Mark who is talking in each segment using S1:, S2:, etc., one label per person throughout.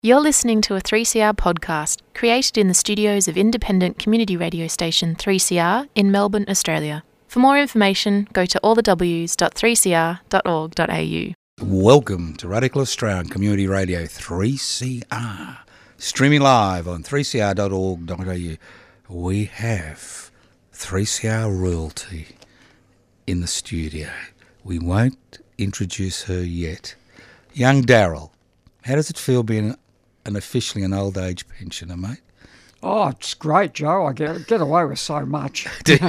S1: You're listening to a 3CR podcast created in the studios of independent community radio station 3CR in Melbourne, Australia. For more information, go to allthews.3cr.org.au.
S2: Welcome to Radical Australian Community Radio 3CR, streaming live on 3cr.org.au. We have 3CR royalty in the studio. We won't introduce her yet. Young Daryl, how does it feel being officially an old age pensioner, mate?
S3: Oh, it's great, Joe. I get away with so much.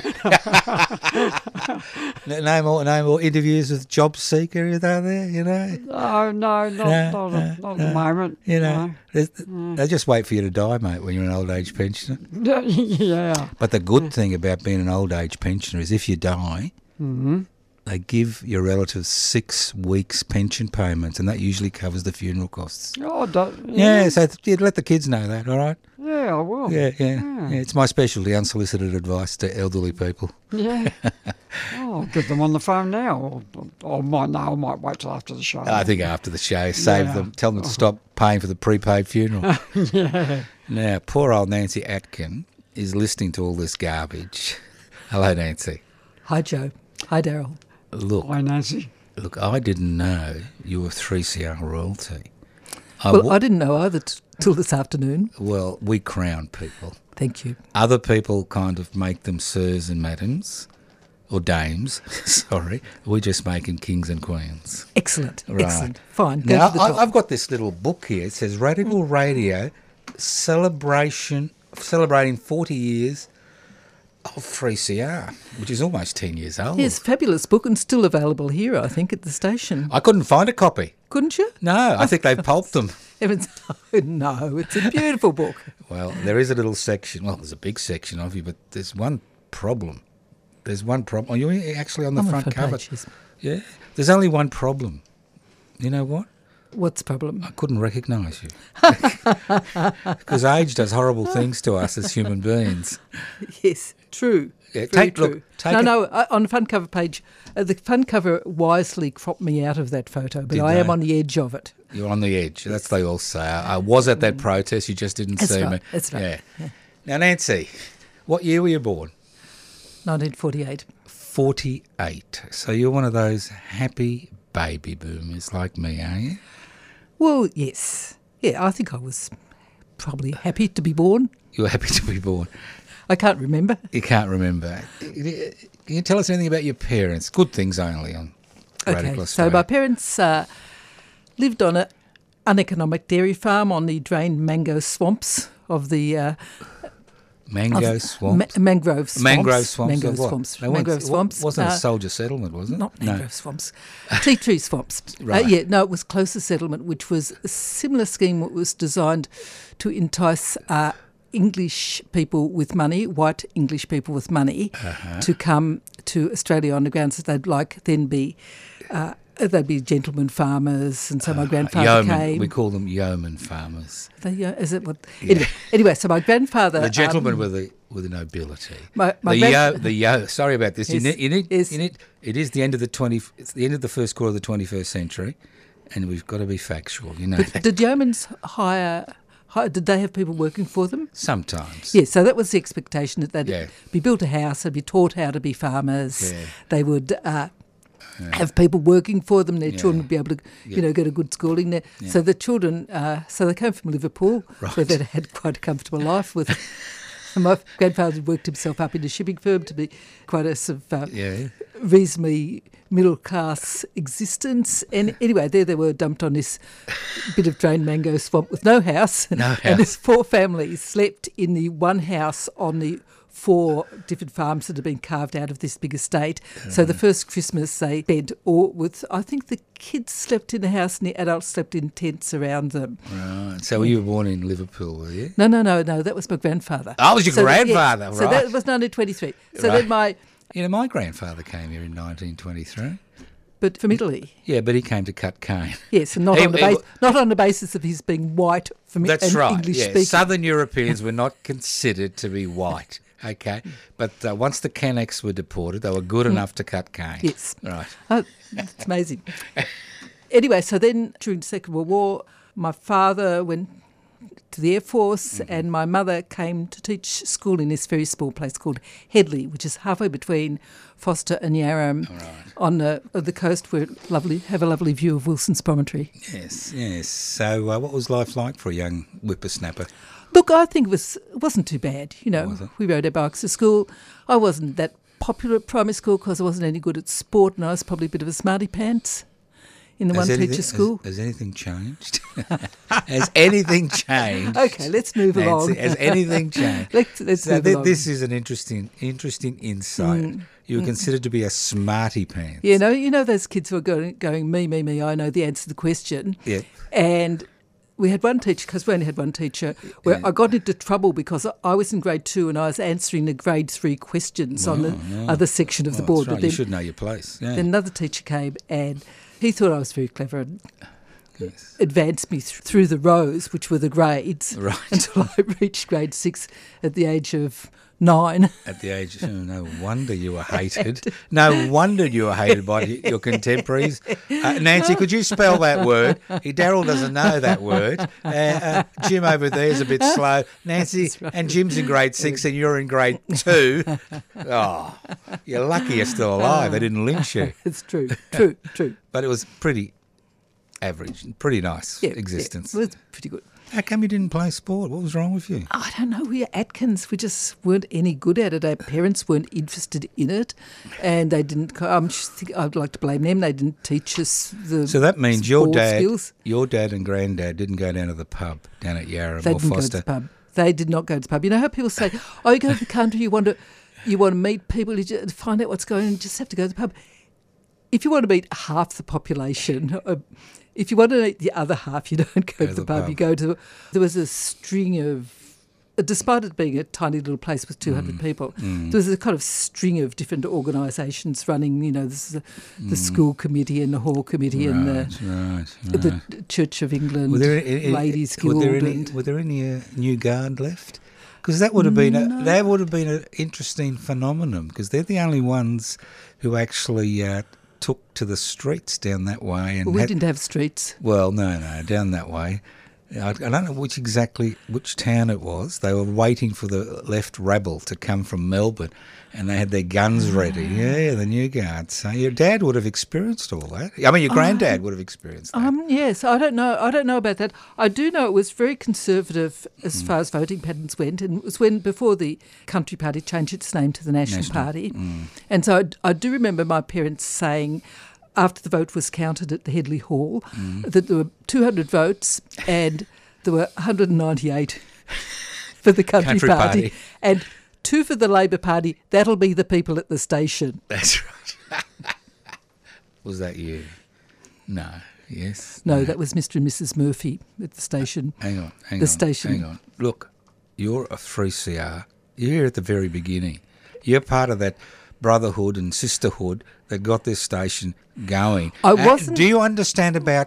S2: No more interviews with job seeker, are there, you know?
S3: No, not at the moment.
S2: You know, they just wait for you to die, mate, when you're an old age pensioner.
S3: Yeah.
S2: But the good thing about being an old age pensioner is if you die, they give your relatives 6 weeks pension payments, and that usually covers the funeral costs.
S3: Oh,
S2: Yeah, so you'd let the kids know that, all right?
S3: Yeah, I will.
S2: Yeah, it's my specialty, unsolicited advice to elderly people.
S3: Yeah. I'll get them on the phone now. Or I might wait till after the show.
S2: I think after the show, save them, tell them to stop paying for the prepaid funeral.
S3: Yeah.
S2: Now, poor old Nancy Atkin is listening to all this garbage. Hello, Nancy.
S4: Hi, Joe. Hi, Daryl.
S3: Hi, Nancy.
S2: Look, I didn't know you were 3CR royalty.
S4: I didn't know either till this afternoon.
S2: Well, we crown people.
S4: Thank you.
S2: Other people kind of make them sirs and madams, or dames, sorry. We just make them kings and queens.
S4: Excellent,
S2: Right.
S4: excellent. Fine, go
S2: Now,
S4: to the top.
S2: I've got this little book here. It says Radical Radio celebrating 40 years of 3CR, which is almost 10 years old.
S4: Yes, fabulous book and still available here, I think, at the station.
S2: I couldn't find a copy.
S4: Couldn't you?
S2: No, I think they've pulped them.
S4: Evans, no, it's a beautiful book.
S2: Well, there is a little section. Well, there's a big section of you, but there's one problem. Oh, you're actually on the front cover.
S4: Pages.
S2: Yeah. There's only one problem. You know what?
S4: What's the problem?
S2: I couldn't recognise you. Because age does horrible things to us as human beings.
S4: Yes, true.
S2: Yeah,
S4: Very
S2: take- look,
S4: true.
S2: take
S4: no,
S2: it-
S4: no, on the front cover page, the front cover wisely cropped me out of that photo, but
S2: Did
S4: I am
S2: they?
S4: on the edge of it.
S2: You're on the edge. That's what they all say. I was at that protest. You just didn't
S4: That's
S2: see
S4: right,
S2: me.
S4: that's right.
S2: Yeah. Now, Nancy, what year were you born?
S4: 1948.
S2: 48. So you're one of those happy baby boomers like me, are you?
S4: Well, yes. Yeah, I think I was probably happy to be born.
S2: You were happy to be born.
S4: I can't remember.
S2: You can't remember. Can you tell us anything about your parents? Good things only on Radical
S4: Okay, so
S2: Australia.
S4: my parents lived on an uneconomic dairy farm on the drained mango swamps of the
S2: Mango swamps?
S4: mangrove swamps.
S2: Mangrove swamps.
S4: Mangrove
S2: of what?
S4: swamps.
S2: They weren't-
S4: Mangrove swamps.
S2: It wasn't a soldier settlement, was it?
S4: Not
S2: No.
S4: mangrove swamps. Tea tree swamps.
S2: Right.
S4: No, it was closer settlement, which was a similar scheme that was designed to entice English people with money, white English people with money, to come to Australia on the grounds that they'd be gentlemen farmers, and so my grandfather
S2: Yeoman.
S4: came.
S2: We call them yeoman farmers.
S4: Is it what?
S2: Yeah.
S4: Anyway, so my grandfather.
S2: The gentleman with the nobility.
S4: My
S2: Sorry about this.
S4: Yes, yes.
S2: It is the end of it's the end of the first quarter of the 21st century, and we've got to be factual. You know.
S4: But did yeomans hire? Did they have people working for them?
S2: Sometimes.
S4: Yes, so that was the expectation that they'd
S2: Yeah.
S4: be built a house, they'd be taught how to be farmers,
S2: Yeah.
S4: they would have people working for them, their children would be able to, get a good schooling there.
S2: Yeah.
S4: So the children, so they came from Liverpool,
S2: Right.
S4: where they'd had quite a comfortable life with. My grandfather had worked himself up in a shipping firm to be quite a sort of reasonably middle-class existence. And anyway, there they were dumped on this bit of drained mango swamp with no house.
S2: No
S4: And
S2: house.
S4: 4 families slept in the one house on the 4 different farms that had been carved out of this big estate. So the first Christmas they spent I think the kids slept in the house and the adults slept in tents around them.
S2: Right. So you were born in Liverpool, were you?
S4: No, that was my grandfather.
S2: Oh, it was your grandfather,
S4: So
S2: right.
S4: that was 1923. So
S2: Right.
S4: then my,
S2: My grandfather came here in 1923.
S4: but from Italy.
S2: Yeah, but he came to cut cane.
S4: Yes, and not on the basis of his being white from
S2: That's right.
S4: English
S2: Yeah.
S4: speaking.
S2: Southern Europeans were not considered to be white. Okay, but once the Canucks were deported, they were good enough to cut cane.
S4: Yes.
S2: Right.
S4: Oh, it's amazing. Anyway, so then during the Second World War, my father, when to the Air Force, and my mother came to teach school in this very small place called Headley, which is halfway between Foster and Yarram, on the coast, where have a lovely view of Wilson's Promontory.
S2: Yes, yes. So what was life like for a young whippersnapper?
S4: Look, I think it wasn't too bad. You know, we rode our bikes to school. I wasn't that popular at primary school because I wasn't any good at sport, and I was probably a bit of a smarty pants in the one-teacher school.
S2: Has anything changed? Has anything changed?
S4: Okay, let's move along.
S2: Has anything changed?
S4: Let's move along.
S2: This is an interesting insight. You were considered to be a smarty pants.
S4: You know those kids who are going, me, I know the answer to the question.
S2: Yeah.
S4: And we had one teacher, because we only had one teacher, where I got into trouble because I was in grade 2 and I was answering the grade 3 questions on the other section of the board.
S2: That's right. You should know your place. Yeah.
S4: Then another teacher came and he thought I was very clever and advanced me through the rows, which were the grades, until I reached grade 6 at the age of 9.
S2: At the age of, no wonder you were hated. No wonder you were hated by your contemporaries. Nancy, could you spell that word? Daryl doesn't know that word. Jim over there is a bit slow. Nancy, and Jim's in grade 6 and you're in grade 2. Oh, you're lucky you're still alive. They didn't lynch you.
S4: It's true.
S2: But it was pretty average, pretty nice existence.
S4: Yeah, it was pretty good.
S2: How come you didn't play sport? What was wrong with you?
S4: I don't know. We were Atkins. We just weren't any good at it. Our parents weren't interested in it, and they didn't. I'd like to blame them. They didn't teach us the.
S2: So that means your dad
S4: skills.
S2: and granddad didn't go down to the pub down at Yarram
S4: or
S2: Foster.
S4: Go to the pub. They did not go to the pub. You know how people say, "Oh, you go to the country, you want to meet people, you just find out what's going on. You just have to go to the pub." If you want to meet half the population. If you want to eat the other half, you don't go to the pub. You go to. There was a string of, despite it being a tiny little place with 200 people, there was a kind of string of different organisations running. You know, this is the school committee and the hall committee and the Church of England Ladies Guild.
S2: Were there any New Guard left? Because that would have been an interesting phenomenon. Because they're the only ones who actually. Took to the streets down that way. And
S4: we didn't have streets.
S2: Well, no, down that way. I don't know which town it was. They were waiting for the left rabble to come from Melbourne, and they had their guns ready. Yeah, the New Guard. So your dad would have experienced all that. I mean, your granddad would have experienced that.
S4: Yes, I don't know about that. I do know it was very conservative as far as voting patterns went, and it was before the Country Party changed its name to the National Party. And so I do remember my parents saying, after the vote was counted at the Headley Hall, that there were 200 votes and there were 198 for the Country Party and 2 for the Labor Party. That'll be the people at the station.
S2: That's right. Was that you? No. Yes.
S4: No, that was Mr. and Mrs. Murphy at the station.
S2: Hang on. Look, you're a 3CR. You're here at the very beginning. You're part of that brotherhood and sisterhood that got this station going.
S4: I wasn't.
S2: Do you understand about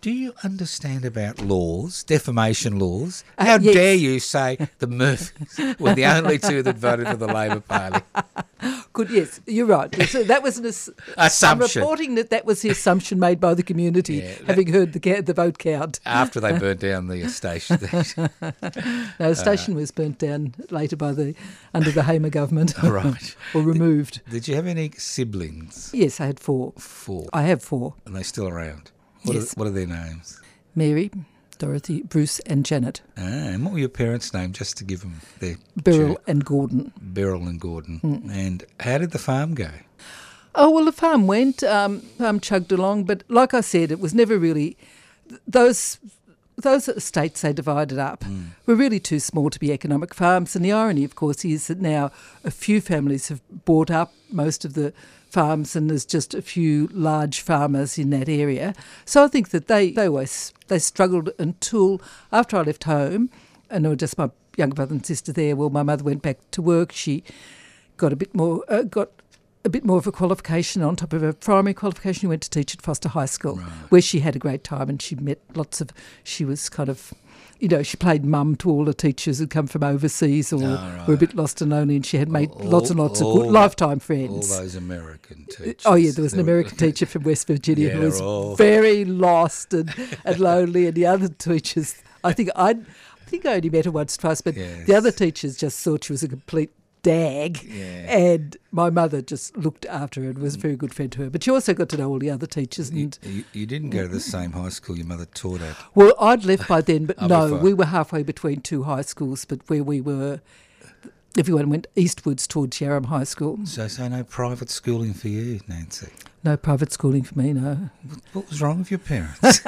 S2: laws, defamation laws? How dare you say the Murphys were the only 2 that voted for the Labor Party?
S4: Good, yes, you're right. So that was an
S2: assumption.
S4: I'm reporting that was the assumption made by the community, having heard the vote count.
S2: After they burnt down the station.
S4: No, the station was burnt down later under the Hamer government.
S2: Right.
S4: Or removed.
S2: Did you have any siblings?
S4: Yes, I had 4.
S2: 4?
S4: I have 4.
S2: And they're still around?
S4: Yes.
S2: What are their names?
S4: Mary, Dorothy, Bruce and Janet.
S2: And what were your parents' names, just to give them their...
S4: Beryl and Gordon.
S2: Beryl and Gordon. And how did the farm go?
S4: Oh, well, the farm went, chugged along, but like I said, it was never really... Those estates they divided up were really too small to be economic farms, and the irony, of course, is that now a few families have bought up most of the farms and there's just a few large farmers in that area. So I think that they struggled until after I left home, and there were just my younger brother and sister there. Well, my mother went back to work. She got a bit more of a qualification on top of her primary qualification. She went to teach at Foster High School, where she had a great time, and she met she was kind of, she played mum to all the teachers who'd come from overseas or were a bit lost and lonely, and she had made lots and lots of good lifetime friends.
S2: All those American teachers.
S4: Oh, yeah, there was an American teacher from West Virginia who was very lost and lonely, and the other teachers, I think I only met her once, twice, but
S2: Yes.
S4: the other teachers just thought she was a complete dag, and my mother just looked after her and was a very good friend to her. But she also got to know all the other teachers. And
S2: You didn't go to the same high school your mother taught at.
S4: well, I'd left by then, but no,
S2: before.
S4: we were halfway between two high schools. But where we were, everyone went eastwards towards Yarram High School.
S2: So no private schooling for you, Nancy.
S4: No private schooling for me, no.
S2: What was wrong with your parents?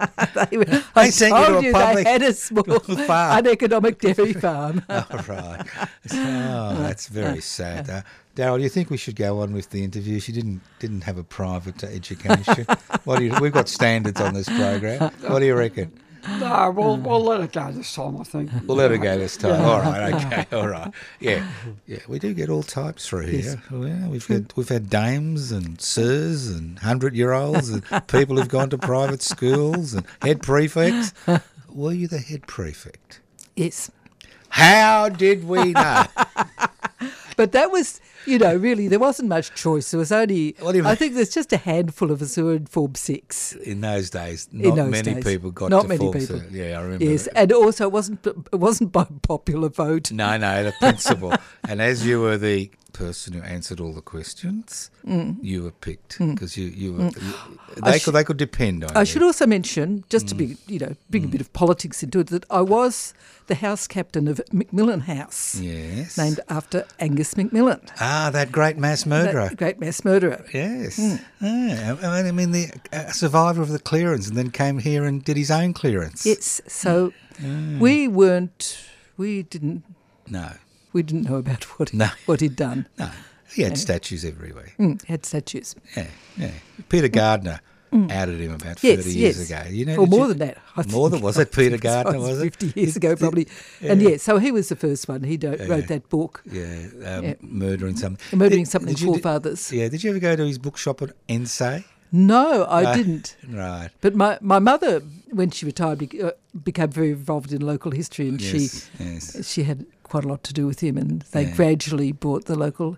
S4: I
S2: sent you to
S4: told
S2: a
S4: you
S2: public
S4: they had a small
S2: farm.
S4: uneconomic dairy farm.
S2: Oh, right. Oh, that's very sad. Daryl, you think we should go on with the interview? She didn't have a private education. We've got standards on this program. What do you reckon?
S3: No, we'll let it go this time, I think.
S2: We'll let her go this time. All right, okay, all right. Yeah, we do get all types through here. Yeah, we've had dames and sirs and 100-year-olds and people who've gone to private schools and head prefects. Were you the head prefect?
S4: Yes.
S2: How did we know?
S4: But that was, really, there wasn't much choice. There was only,
S2: What do you
S4: I
S2: mean?
S4: think there's just a handful of us who were in Form 6.
S2: In those days,
S4: In
S2: not
S4: those
S2: many
S4: days.
S2: people got
S4: Not
S2: to
S4: many
S2: Form
S4: people.
S2: 6. Yeah, I remember.
S4: Yes,
S2: that.
S4: and also it wasn't by popular vote.
S2: No, the principal. And as you were the person who answered all the questions, you were picked because they could depend on you.
S4: I should also mention, just to be, bring a bit of politics into it, that I was the house captain of Macmillan House,
S2: Yes.
S4: named after Angus Macmillan,
S2: Ah, that great mass murderer.
S4: that great mass murderer.
S2: Yes. Yeah. I mean, the survivor of the clearance and then came here and did his own clearance.
S4: Yes, so we didn't know about what he'd done.
S2: No. He had statues everywhere.
S4: Had statues.
S2: Yeah. Peter Gardner outed him about 30 years ago.
S4: Or more than that. I
S2: More than,
S4: think.
S2: was it Peter
S4: I think
S2: Gardner, was it?
S4: 50 years ago, probably. And so he was the first one. He wrote that book,
S2: Murdering something.
S4: Murdering Something's
S2: Did you-
S4: Forefathers.
S2: Yeah, did you ever go to his bookshop at Ensay?
S4: No, I didn't.
S2: Right.
S4: But my mother, when she retired, became very involved in local history, and
S2: Yes.
S4: she had quite a lot to do with him, and they gradually brought the local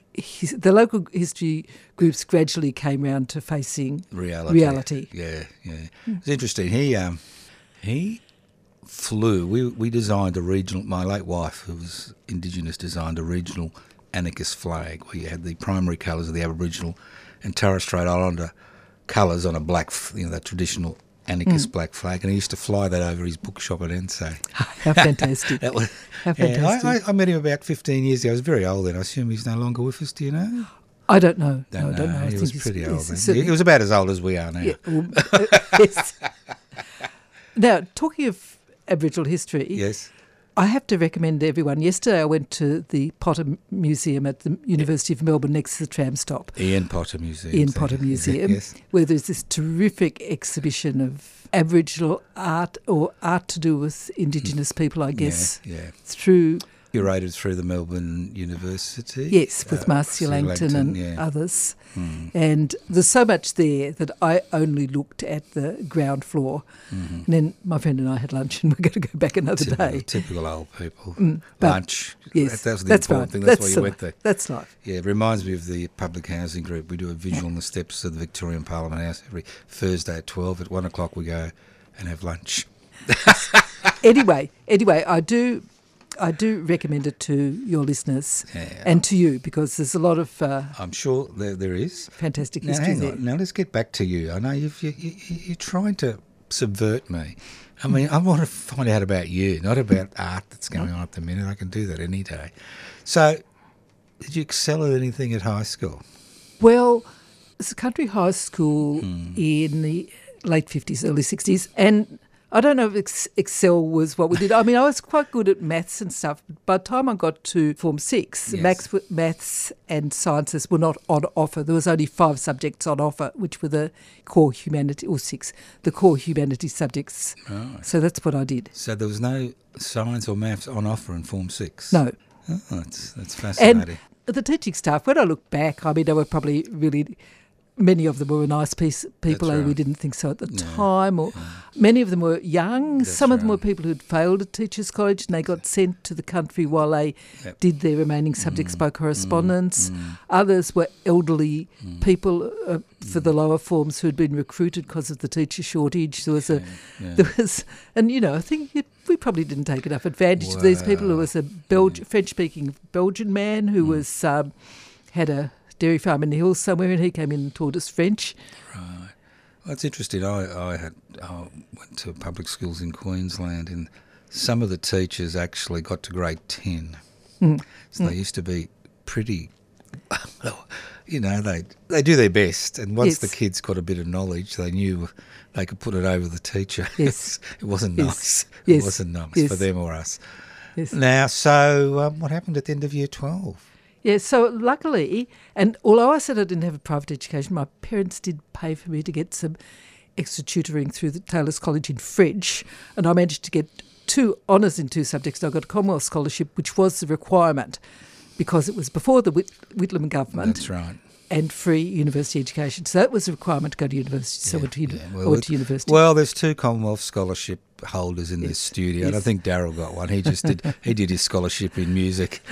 S4: history groups gradually came round to facing reality.
S2: Yeah. It's interesting. He flew. We designed a regional. My late wife, who was Indigenous, designed a regional anarchist flag where you had the primary colours of the Aboriginal and Torres Strait Islander colours on a black, that traditional anarchist black flag, and he used to fly that over his bookshop at Ensay.
S4: How fantastic!
S2: That was,
S4: How fantastic!
S2: I met him about 15 years ago. I was very old then. I assume he's no longer with us. Do you know?
S4: I don't know.
S2: Don't
S4: I don't know. I
S2: He
S4: think
S2: was
S4: he's-
S2: pretty old then.
S4: certainly-
S2: He was about as old as we are now.
S4: Yeah, yes. Now, talking of Aboriginal history,
S2: Yes.
S4: I have to recommend everyone. Yesterday I went to the Potter Museum at the University of Melbourne next to the tram stop.
S2: Ian Potter Museum. Yes.
S4: Where there's this terrific exhibition of Aboriginal art or art to do with Indigenous people, I guess,
S2: Yeah.
S4: through,
S2: Curated through the Melbourne University.
S4: yes, with Marcia Langton and others. And there's so much there that I only looked at the ground floor. And then my friend and I had lunch, and we're going to go back another day.
S2: Typical old people.
S4: But
S2: Lunch.
S4: Yes,
S2: That was the
S4: that's
S2: important
S4: right.
S2: thing. That's why you
S4: life.
S2: went there.
S4: That's life.
S2: Yeah, it reminds me of the public housing group. We do a vigil on the steps of the Victorian Parliament House every Thursday at 12. At 1 o'clock we go and have lunch.
S4: Anyway, I do recommend it to your listeners and to you, because there's a lot of
S2: I'm sure there is.
S4: fantastic
S2: Now,
S4: history
S2: hang
S4: there.
S2: on. Now, let's get back to you. I know you're trying to subvert me. I mean, I want to find out about you, not about art that's going on at the minute. I can do that any day. So, did you excel at anything at high school?
S4: Well, it's a country high school in the late 50s, early 60s, and I don't know if Excel was what we did. I mean, I was quite good at maths and stuff, but by the time I got to Form 6,
S2: Yes.
S4: maths and sciences were not on offer. There was only 5 subjects on offer, which were the core humanity, or 6, the core humanities subjects.
S2: Right.
S4: So that's what I did.
S2: So there was no science or maths on offer in Form 6?
S4: No.
S2: Oh, that's fascinating.
S4: And the teaching staff, when I look back, I mean, they were probably really many of them were nice people,
S2: That's
S4: we
S2: right.
S4: didn't think so at the time. Or many of them were young. Some of them were people who'd failed at Teachers College and they got sent to the country while they did their remaining subjects by correspondence. Others were elderly people for the lower forms who'd been recruited because of the teacher shortage. There was I think we probably didn't take enough advantage of these people. There was a French-speaking Belgian man who was had a dairy farm in the hills somewhere, and he came in and taught us French.
S2: Right. Well, it's interesting. I went to public schools in Queensland, and some of the teachers actually got to grade 10. So they used to be pretty, they do their best. And once the kids got a bit of knowledge, they knew they could put it over the teacher.
S4: Yes.
S2: It wasn't nice.
S4: Yes.
S2: It wasn't nice for them or us.
S4: Yes.
S2: Now, so what happened at the end of year 12?
S4: Yeah, so luckily, and although I said I didn't have a private education, my parents did pay for me to get some extra tutoring through the Taylor's College in French, and I managed to get 2 honours in 2 subjects. And I got a Commonwealth Scholarship, which was the requirement because it was before the Whitlam government.
S2: That's right.
S4: And free university education. So that was a requirement to go to university. So I went to university.
S2: Well, there's 2 Commonwealth Scholarship holders in this studio. And I think Daryl got one. He just did his scholarship in music.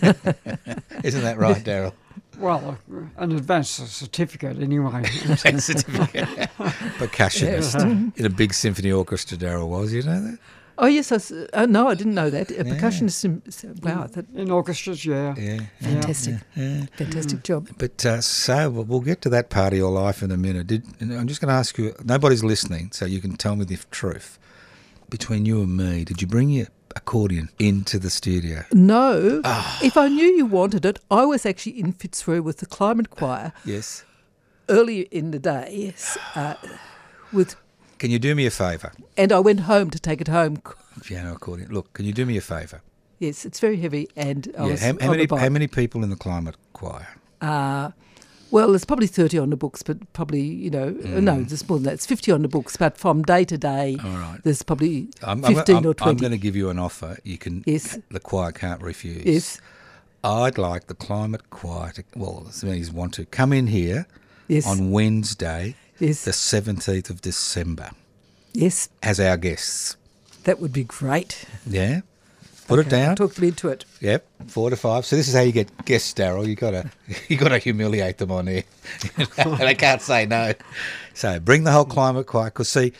S2: Isn't that right, Daryl?
S3: Well, an advanced certificate anyway.
S2: Certificate. Percussionist in a big symphony orchestra, Daryl was. You know that?
S4: Oh, yes. No, I didn't know that. A percussionist. Wow.
S3: In orchestras, yeah.
S4: Fantastic. Fantastic job.
S2: But so we'll get to that part of your life in a minute. And I'm just going to ask you, nobody's listening, so you can tell me the truth. Between you and me, did you bring your accordion into the studio?
S4: No. If I knew you wanted it, I was actually in Fitzroy with the Climate Choir.
S2: Yes.
S4: Earlier in the day, with...
S2: Can you do me a favour?
S4: And I went home to take it home.
S2: Piano accordion. Look, can you do me a favour?
S4: Yes, it's very heavy, and I was
S2: how
S4: on the bike.
S2: how many people in the Climate Choir?
S4: Well, there's probably 30 on the books, but probably, no, there's more than that. It's 50 on the books, but from day to day, there's probably 15 or 20.
S2: I'm going to give you an offer. You can.
S4: Yes.
S2: The choir can't refuse.
S4: Yes.
S2: I'd like the Climate Choir to, as many as want to, come in here on Wednesday, the 17th of December.
S4: Yes.
S2: As our guests.
S4: That would be great.
S2: Yeah. Put it down.
S4: Talk me into it.
S2: Yep, 4 to 5. So this is how you get guests, Daryl. You got to humiliate them on here. They can't say no. So bring the whole Climate Choir, because see,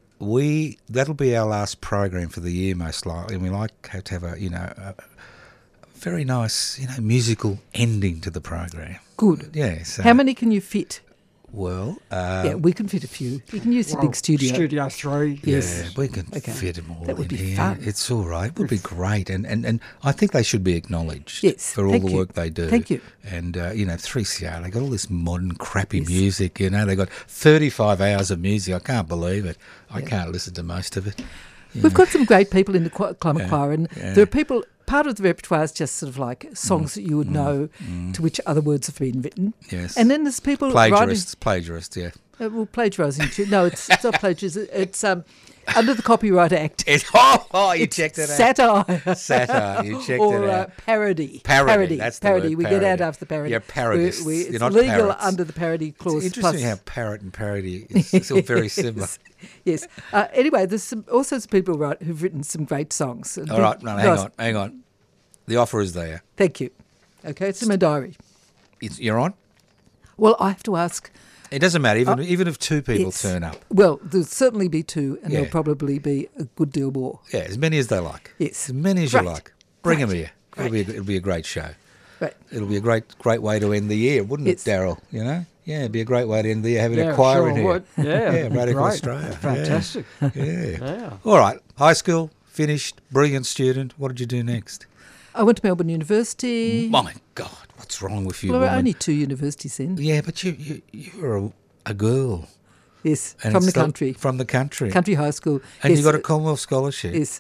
S2: that'll be our last program for the year most likely, and we like to have a very nice musical ending to the program.
S4: Good.
S2: Yeah. So,
S4: how many can you fit?
S2: Well,
S4: we can fit a few. You can use the big studio.
S3: Studio 3.
S2: Yes. Yeah, we can fit them all
S4: that would
S2: in
S4: be
S2: here.
S4: fun.
S2: It's all right. It would be great. And I think they should be acknowledged for all the work they do.
S4: Thank you.
S2: And, 3CR, they got all this modern crappy music, they got 35 hours of music. I can't believe it. I can't listen to most of it.
S4: We've got some great people in the Climate Choir, and there are people... Part of the repertoire is just sort of like songs that you would know to which other words have been written.
S2: Yes.
S4: And then there's people
S2: Plagiarists, yeah.
S4: Plagiarising too. No, it's not plagiarism. It's under the Copyright Act.
S2: You checked it
S4: out.
S2: Satire, you checked it
S4: or
S2: out.
S4: Parody.
S2: That's the
S4: parody.
S2: word,
S4: We get out after parody.
S2: You're parodists.
S4: It's
S2: not
S4: legal
S2: parrots.
S4: under the parody clause.
S2: It's interesting how parrot and parody is all very similar.
S4: Yes. Anyway, there's also some people who've written some great songs.
S2: All right, hang on. The offer is there.
S4: Thank you. Okay, it's in my diary.
S2: You're on?
S4: Well, I have to ask.
S2: It doesn't matter, even if 2 people turn up.
S4: Well, there'll certainly be 2, and there'll probably be a good deal more.
S2: Yeah, as many as they like.
S4: Yes.
S2: As many as you like. Bring them here. It'll be a great show.
S4: Right.
S2: It'll be a great way to end the year, wouldn't it, Daryl? Yeah, it'd be a great way to end the year, having a choir in here.
S3: Would. Yeah,
S2: Radical Australia.
S3: Fantastic.
S2: Yeah. All right, high school, finished, brilliant student. What did you do next?
S4: I went to Melbourne University.
S2: My God, what's wrong with you,
S4: Well, there were
S2: woman?
S4: only 2 universities then.
S2: Yeah, but you were a girl.
S4: Yes,
S2: And
S4: from the country.
S2: From the country.
S4: Country high school.
S2: And you got a Commonwealth Scholarship.
S4: Yes.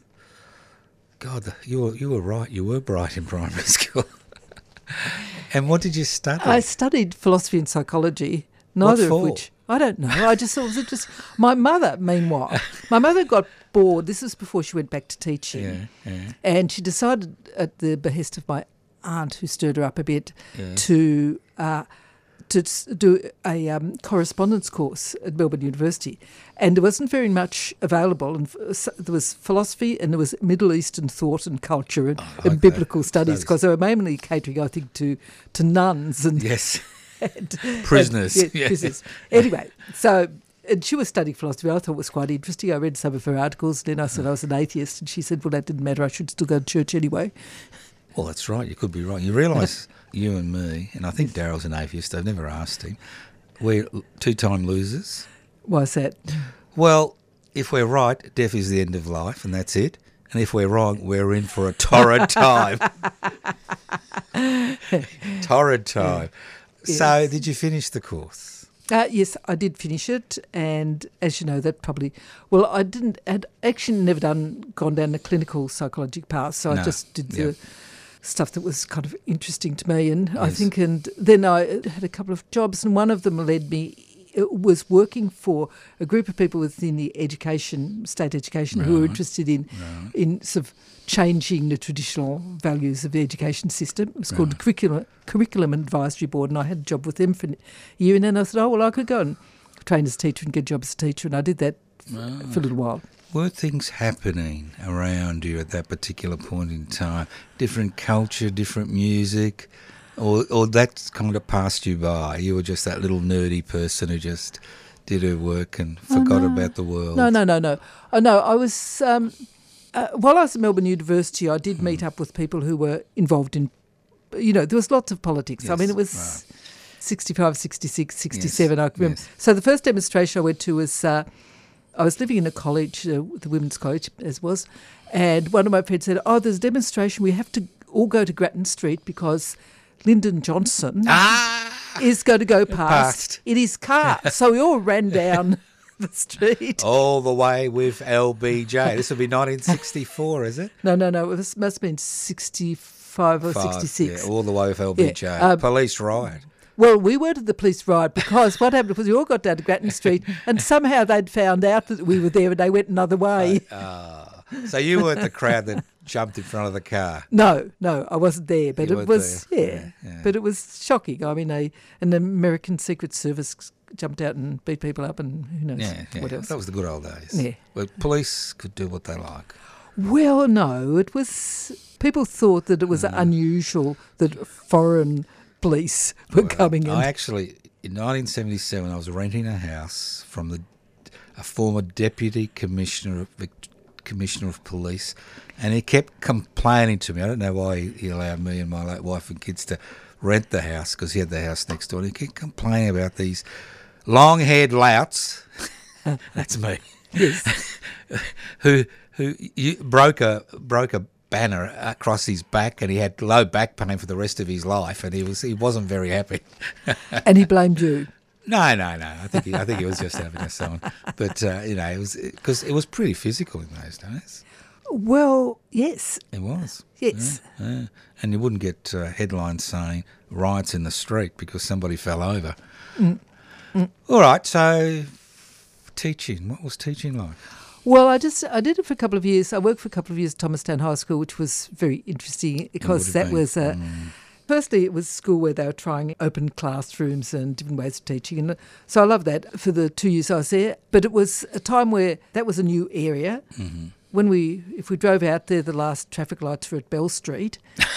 S2: God, you were right. You were bright in primary school. And what did you study?
S4: I studied philosophy and psychology, neither
S2: for?
S4: of which... I don't know. I just thought it was just... My mother, meanwhile, got bored. This was before she went back to teaching.
S2: Yeah.
S4: And she decided, at the behest of my aunt, who stirred her up a bit, to to do a correspondence course at Melbourne University, and there wasn't very much available. And there was philosophy, and there was Middle Eastern thought and culture, and biblical studies, because they were mainly catering, I think, to nuns and
S2: yes,
S4: and,
S2: prisoners.
S4: Prisoners. Anyway, so. And she was studying philosophy. I thought it was quite interesting. I read some of her articles, and then I said I was an atheist, and she said, well, that didn't matter. I should still go to church anyway.
S2: Well, that's right. You could be right. You realise you and me, and I think Daryl's an atheist. I've never asked him. We're two-time losers.
S4: Why is that?
S2: Well, if we're right, death is the end of life, and that's it. And if we're wrong, we're in for a torrid time. Torrid time.
S4: Yes.
S2: So, did you finish the course?
S4: Yes, I did finish it, and as you know, that probably... Well, I had actually never gone down the clinical psychology path, so I just did the stuff that was kind of interesting to me, and I think, and then I had a couple of jobs, and one of them was working for a group of people within the state education, who were interested in sort of changing the traditional values of the education system. It was called the Curriculum Advisory Board, and I had a job with them for a year, and then I thought, I could go and train as a teacher and get a job as a teacher, and I did that for a little while.
S2: Were things happening around you at that particular point in time? Different culture, different music? Or that kind of passed you by? You were just that little nerdy person who just did her work and forgot about the world?
S4: No. Oh, no, I was... while I was at Melbourne University, I did meet up with people who were involved in... there was lots of politics.
S2: Yes,
S4: I mean, it was 65, 66, 67, I remember. Yes. So the first demonstration I went to was... I was living in a college, the Women's College, as was, and one of my friends said, there's a demonstration. We have to all go to Grattan Street because... Lyndon Johnson is going to go past in his car. So we all ran down the street.
S2: All the way with LBJ. This will be 1964, is it?
S4: No. It must have been 65 or 66.
S2: Yeah, all the way with LBJ.
S4: Yeah,
S2: police riot.
S4: Well, we weren't at the police riot because what happened was we all got down to Grattan Street and somehow they'd found out that we were there and they went another way.
S2: So you weren't the crowd that jumped in front of the car?
S4: No, I wasn't there. But it was, but it was shocking. I mean, an American Secret Service jumped out and beat people up and who knows what else.
S2: That was the good old days.
S4: Yeah.
S2: Well, police could do what they like.
S4: Well, no, it was... People thought that it was unusual that foreign police were coming in.
S2: I actually, in 1977, I was renting a house from a former Deputy Commissioner of Police, and he kept complaining to me. I don't know why he allowed me and my late wife and kids to rent the house, because he had the house next door, and he kept complaining about these long-haired louts, that's me,
S4: yes,
S2: who broke a banner across his back, and he had low back pain for the rest of his life, and he wasn't very happy.
S4: And he blamed you.
S2: No. I think he was just having a song, but it was because it was pretty physical in those days.
S4: Well, yes,
S2: it was.
S4: Yes,
S2: yeah. And you wouldn't get headlines saying riots in the street because somebody fell over. All right, so teaching. What was teaching like?
S4: Well, I did it for a couple of years. I worked for a couple of years at Thomastown High School, which was very interesting because that was firstly, it was a school where they were trying open classrooms and different ways of teaching. And so I loved that for the 2 years I was there. But it was a time where that was a new area. Mm-hmm. If we drove out there, the last traffic lights were at Bell Street.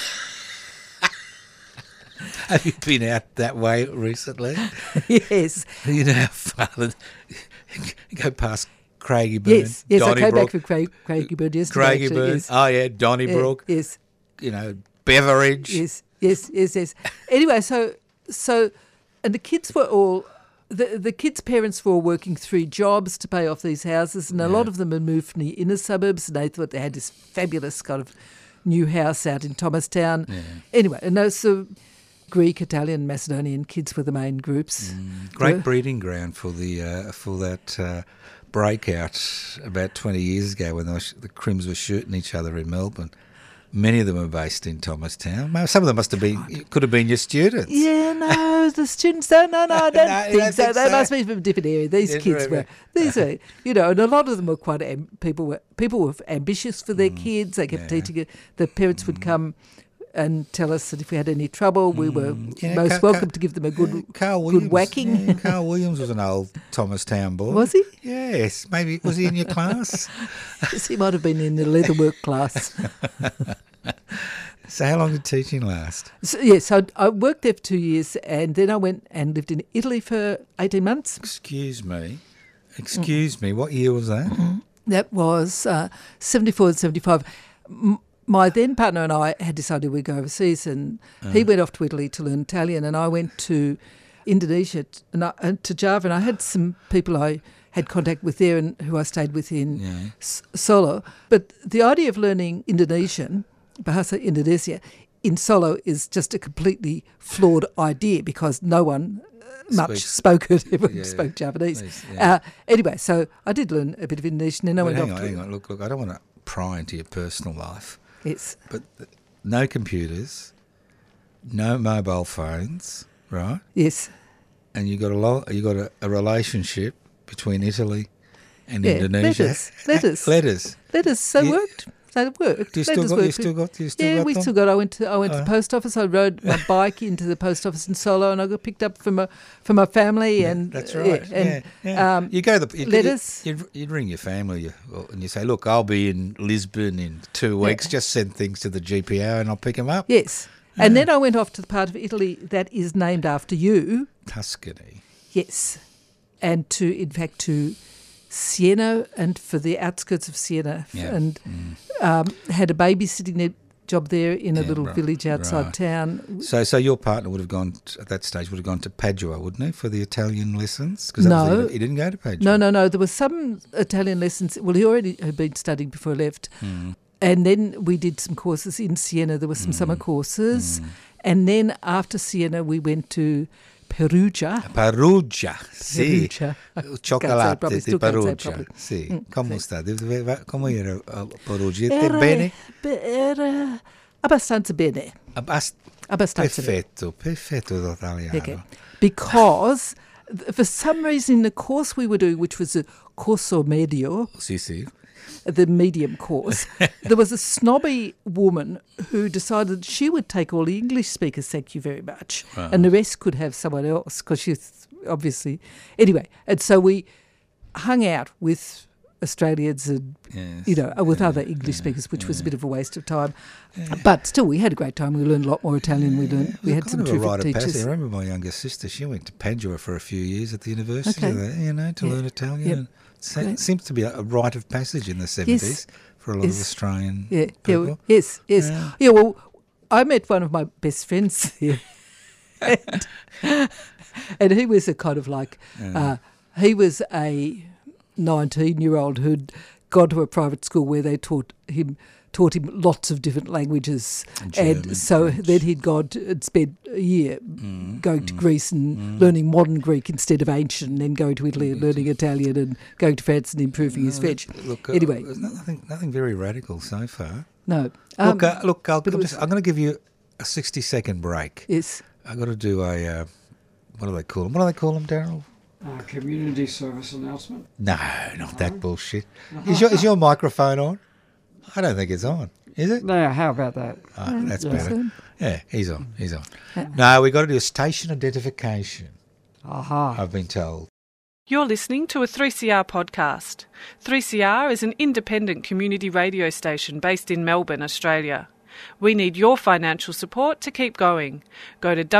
S2: Have you been out that way recently?
S4: Yes.
S2: You know how far you go past Craigieburn.
S4: Yes, I came back from Craigieburn yesterday.
S2: Craigieburn,
S4: yes.
S2: Oh yeah, Donnybrook.
S4: Yes.
S2: Beveridge.
S4: Yes. Anyway, so and the kids were all, the kids' parents were all working 3 jobs to pay off these houses, and a lot of them had moved from the inner suburbs, and they thought they had this fabulous kind of new house out in Thomastown. Yeah. Anyway, and those Greek, Italian, Macedonian kids were the main groups.
S2: Great breeding ground for that breakout about 20 years ago when the Crims were shooting each other in Melbourne. Many of them are based in Thomastown. Some of them could have been your students.
S4: Yeah, no, the students don't. No, I don't think so. They must be from a different area. These kids were. These are, and a lot of them were quite. People were ambitious for their kids. They kept teaching it. The parents would come and tell us that if we had any trouble, we were most welcome to give them a good whacking.
S2: Yeah, Carl Williams was an old Thomastown boy.
S4: Was he?
S2: Yes. Maybe, was he in your class?
S4: Yes, he might have been in the leatherwork class.
S2: So how long did teaching last?
S4: So I worked there for 2 years, and then I went and lived in Italy for 18 months.
S2: Excuse me, what year was that?
S4: That was 74 and 75. My then partner and I had decided we'd go overseas, and he went off to Italy to learn Italian, and I went to Indonesia and to Java, and I had some people I had contact with there and who I stayed with in Solo. But the idea of learning Indonesian, Bahasa Indonesia, in Solo is just a completely flawed idea because no one much spoke it. Everyone spoke Japanese. Anyway, so I did learn a bit of Indonesian, and I went off to...
S2: Hang on. Look, I don't want to pry into your personal life.
S4: Yes.
S2: But no computers, no mobile phones, right?
S4: Yes.
S2: And you got a relationship between Italy and Indonesia.
S4: Letters. They worked. They worked.
S2: Do you still got them?
S4: We still got. I went to the post office. I rode my bike into the post office in Solo, and I got picked up from my family.
S2: Yeah,
S4: and
S2: that's right. You go letters. You'd ring your family and you say, "Look, I'll be in Lisbon in 2 weeks. Just send things to the GPO and I'll pick them up."
S4: Yes, and then I went off to the part of Italy that is named after you,
S2: Tuscany.
S4: Yes, and to Siena, and for the outskirts of Siena, and had a babysitting job there in a little village outside town.
S2: So your partner would have gone at that stage to Padua, wouldn't he, for the Italian lessons?
S4: No,
S2: he didn't go to Padua.
S4: No. There were some Italian lessons. Well, he already had been studying before he left, and then we did some courses in Siena. There were some summer courses, and then after Siena, we went to Perugia,
S2: sì. Cioccolate di Perugia, sì. Come sta? Come era Perugia? Bene?
S4: Era abbastanza bene. Abbastanza
S2: Perfetto l'italiano.
S4: Okay. Because for some reason the course we were doing, which was a corso medio,
S2: sì.
S4: The medium course, there was a snobby woman who decided she would take all the English speakers, thank you very much, and the rest could have someone else because she's obviously... Anyway, and so we hung out with Australians and, with other English speakers, which was a bit of a waste of time. But still, we had a great time. We learned a lot more Italian. We had some terrific teachers.
S2: I remember my younger sister, she went to Padua for a few years at the university, to learn Italian.
S4: Yep.
S2: It seems to be a rite of passage in the 70s for a lot of Australian people.
S4: Yes. Yeah, well, I met one of my best friends here. and he was a kind of like, he was a 19-year-old who'd gone to a private school where they taught him lots of different languages,
S2: German,
S4: and so
S2: French.
S4: Then he'd gone and spent a year going to Greece and learning modern Greek instead of ancient, and then going to Italy and learning Italian, and going to France and improving his French.
S2: Look,
S4: anyway,
S2: there's nothing very radical so far.
S4: No.
S2: I'm going to give you a 60-second break.
S4: Yes.
S2: I've got to do a what do they call them? What do they call them, Daryl?
S3: Community service announcement.
S2: No, not that bullshit. Is your microphone on? I don't think it's on. Is it?
S3: No, how about that?
S2: That's better. Yeah, he's on. No, we've got to do a station identification.
S3: Aha.
S2: I've been told.
S5: You're listening to a 3CR podcast. 3CR is an independent community radio station based in Melbourne, Australia. We need your financial support to keep going. Go to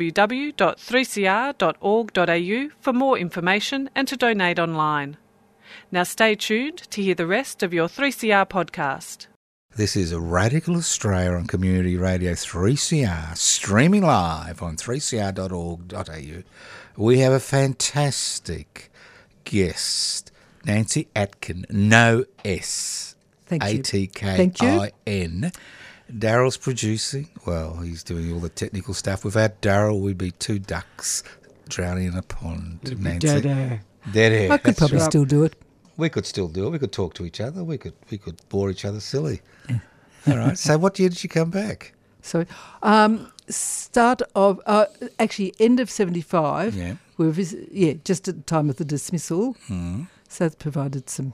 S5: www.3cr.org.au for more information and to donate online. Now stay tuned to hear the rest of your 3CR podcast.
S2: This is Radical Australia on Community Radio 3CR, streaming live on 3cr.org.au. We have a fantastic guest, Nancy Atkin, no S.
S4: Thank you.
S2: A-T-K-I-N. Daryl's producing. Well, he's doing all the technical stuff. Without Daryl, we'd be two ducks drowning in a pond, Nancy.
S3: Dead
S2: air.
S4: I could probably still do it.
S2: We could still do it. We could talk to each other. We could bore each other silly. Yeah. All right. So what year did you come back?
S4: Sorry. Start of, actually, end of 75.
S2: Yeah.
S4: We were just at the time of the dismissal.
S2: Mm.
S4: So that provided some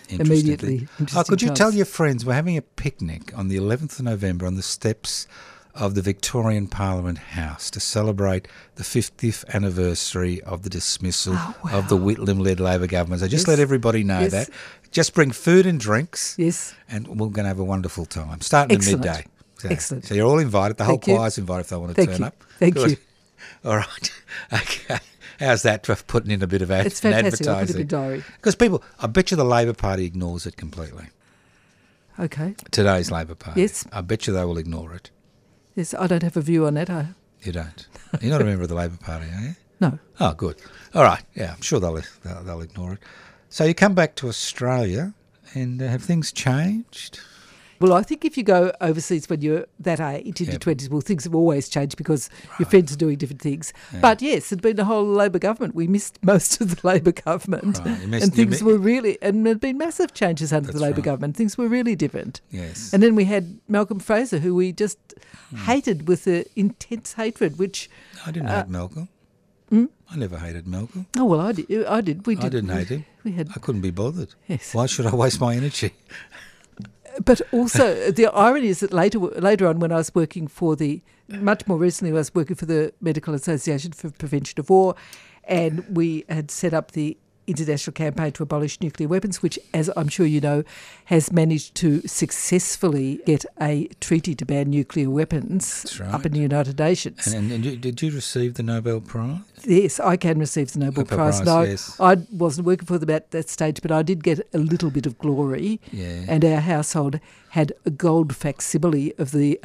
S4: immediately interesting
S2: could you
S4: chance.
S2: tell your friends we're having a picnic on the 11th of November on the steps of the Victorian Parliament House to celebrate the 50th anniversary of the dismissal of the Whitlam-led Labor government. So just let everybody know that. Just bring food and drinks.
S4: Yes.
S2: And we're going to have a wonderful time, starting at midday. So,
S4: Excellent.
S2: So you're all invited. The whole choir's invited if they want to turn up.
S4: Thank you.
S2: All right. Okay. How's that for putting in a bit of
S4: It's fantastic.
S2: advertising?
S4: I'll put it in the diary.
S2: Because people, I bet you the Labor Party ignores it completely.
S4: Okay.
S2: Today's Labor Party.
S4: Yes.
S2: I bet you they will ignore it.
S4: Yes, I don't have a view on that.
S2: You don't? You're not a member of the Labor Party, are you?
S4: No.
S2: Oh, good. All right. Yeah, I'm sure they'll ignore it. So you come back to Australia, and have things changed?
S4: Well, I think if you go overseas when you're that age, in your 20s, well, things have always changed because your friends are doing different things. Yeah. But yes, it'd been a whole Labor government. We missed most of the Labor government.
S2: Right.
S4: And things were really, and there'd been massive changes under the Labor government. Things were really different.
S2: Yes.
S4: And then we had Malcolm Fraser, who we just hated with an intense hatred, which...
S2: I didn't hate Malcolm. I never hated Malcolm.
S4: Oh, well, I did. I
S2: didn't hate him. I couldn't be bothered.
S4: Yes.
S2: Why should I waste my energy?
S4: But also, the irony is that later on, when I was working much more recently, I was working for the Medical Association for Prevention of War, and we had set up the International Campaign to Abolish Nuclear Weapons, which, as I'm sure you know, has managed to successfully get a treaty to ban nuclear weapons up in the United Nations.
S2: And did you receive the Nobel Prize?
S4: Yes, I can receive the Nobel Prize. No,
S2: yes.
S4: I wasn't working for them at that stage, but I did get a little bit of glory.
S2: Yeah.
S4: And our household had a gold facsimile of the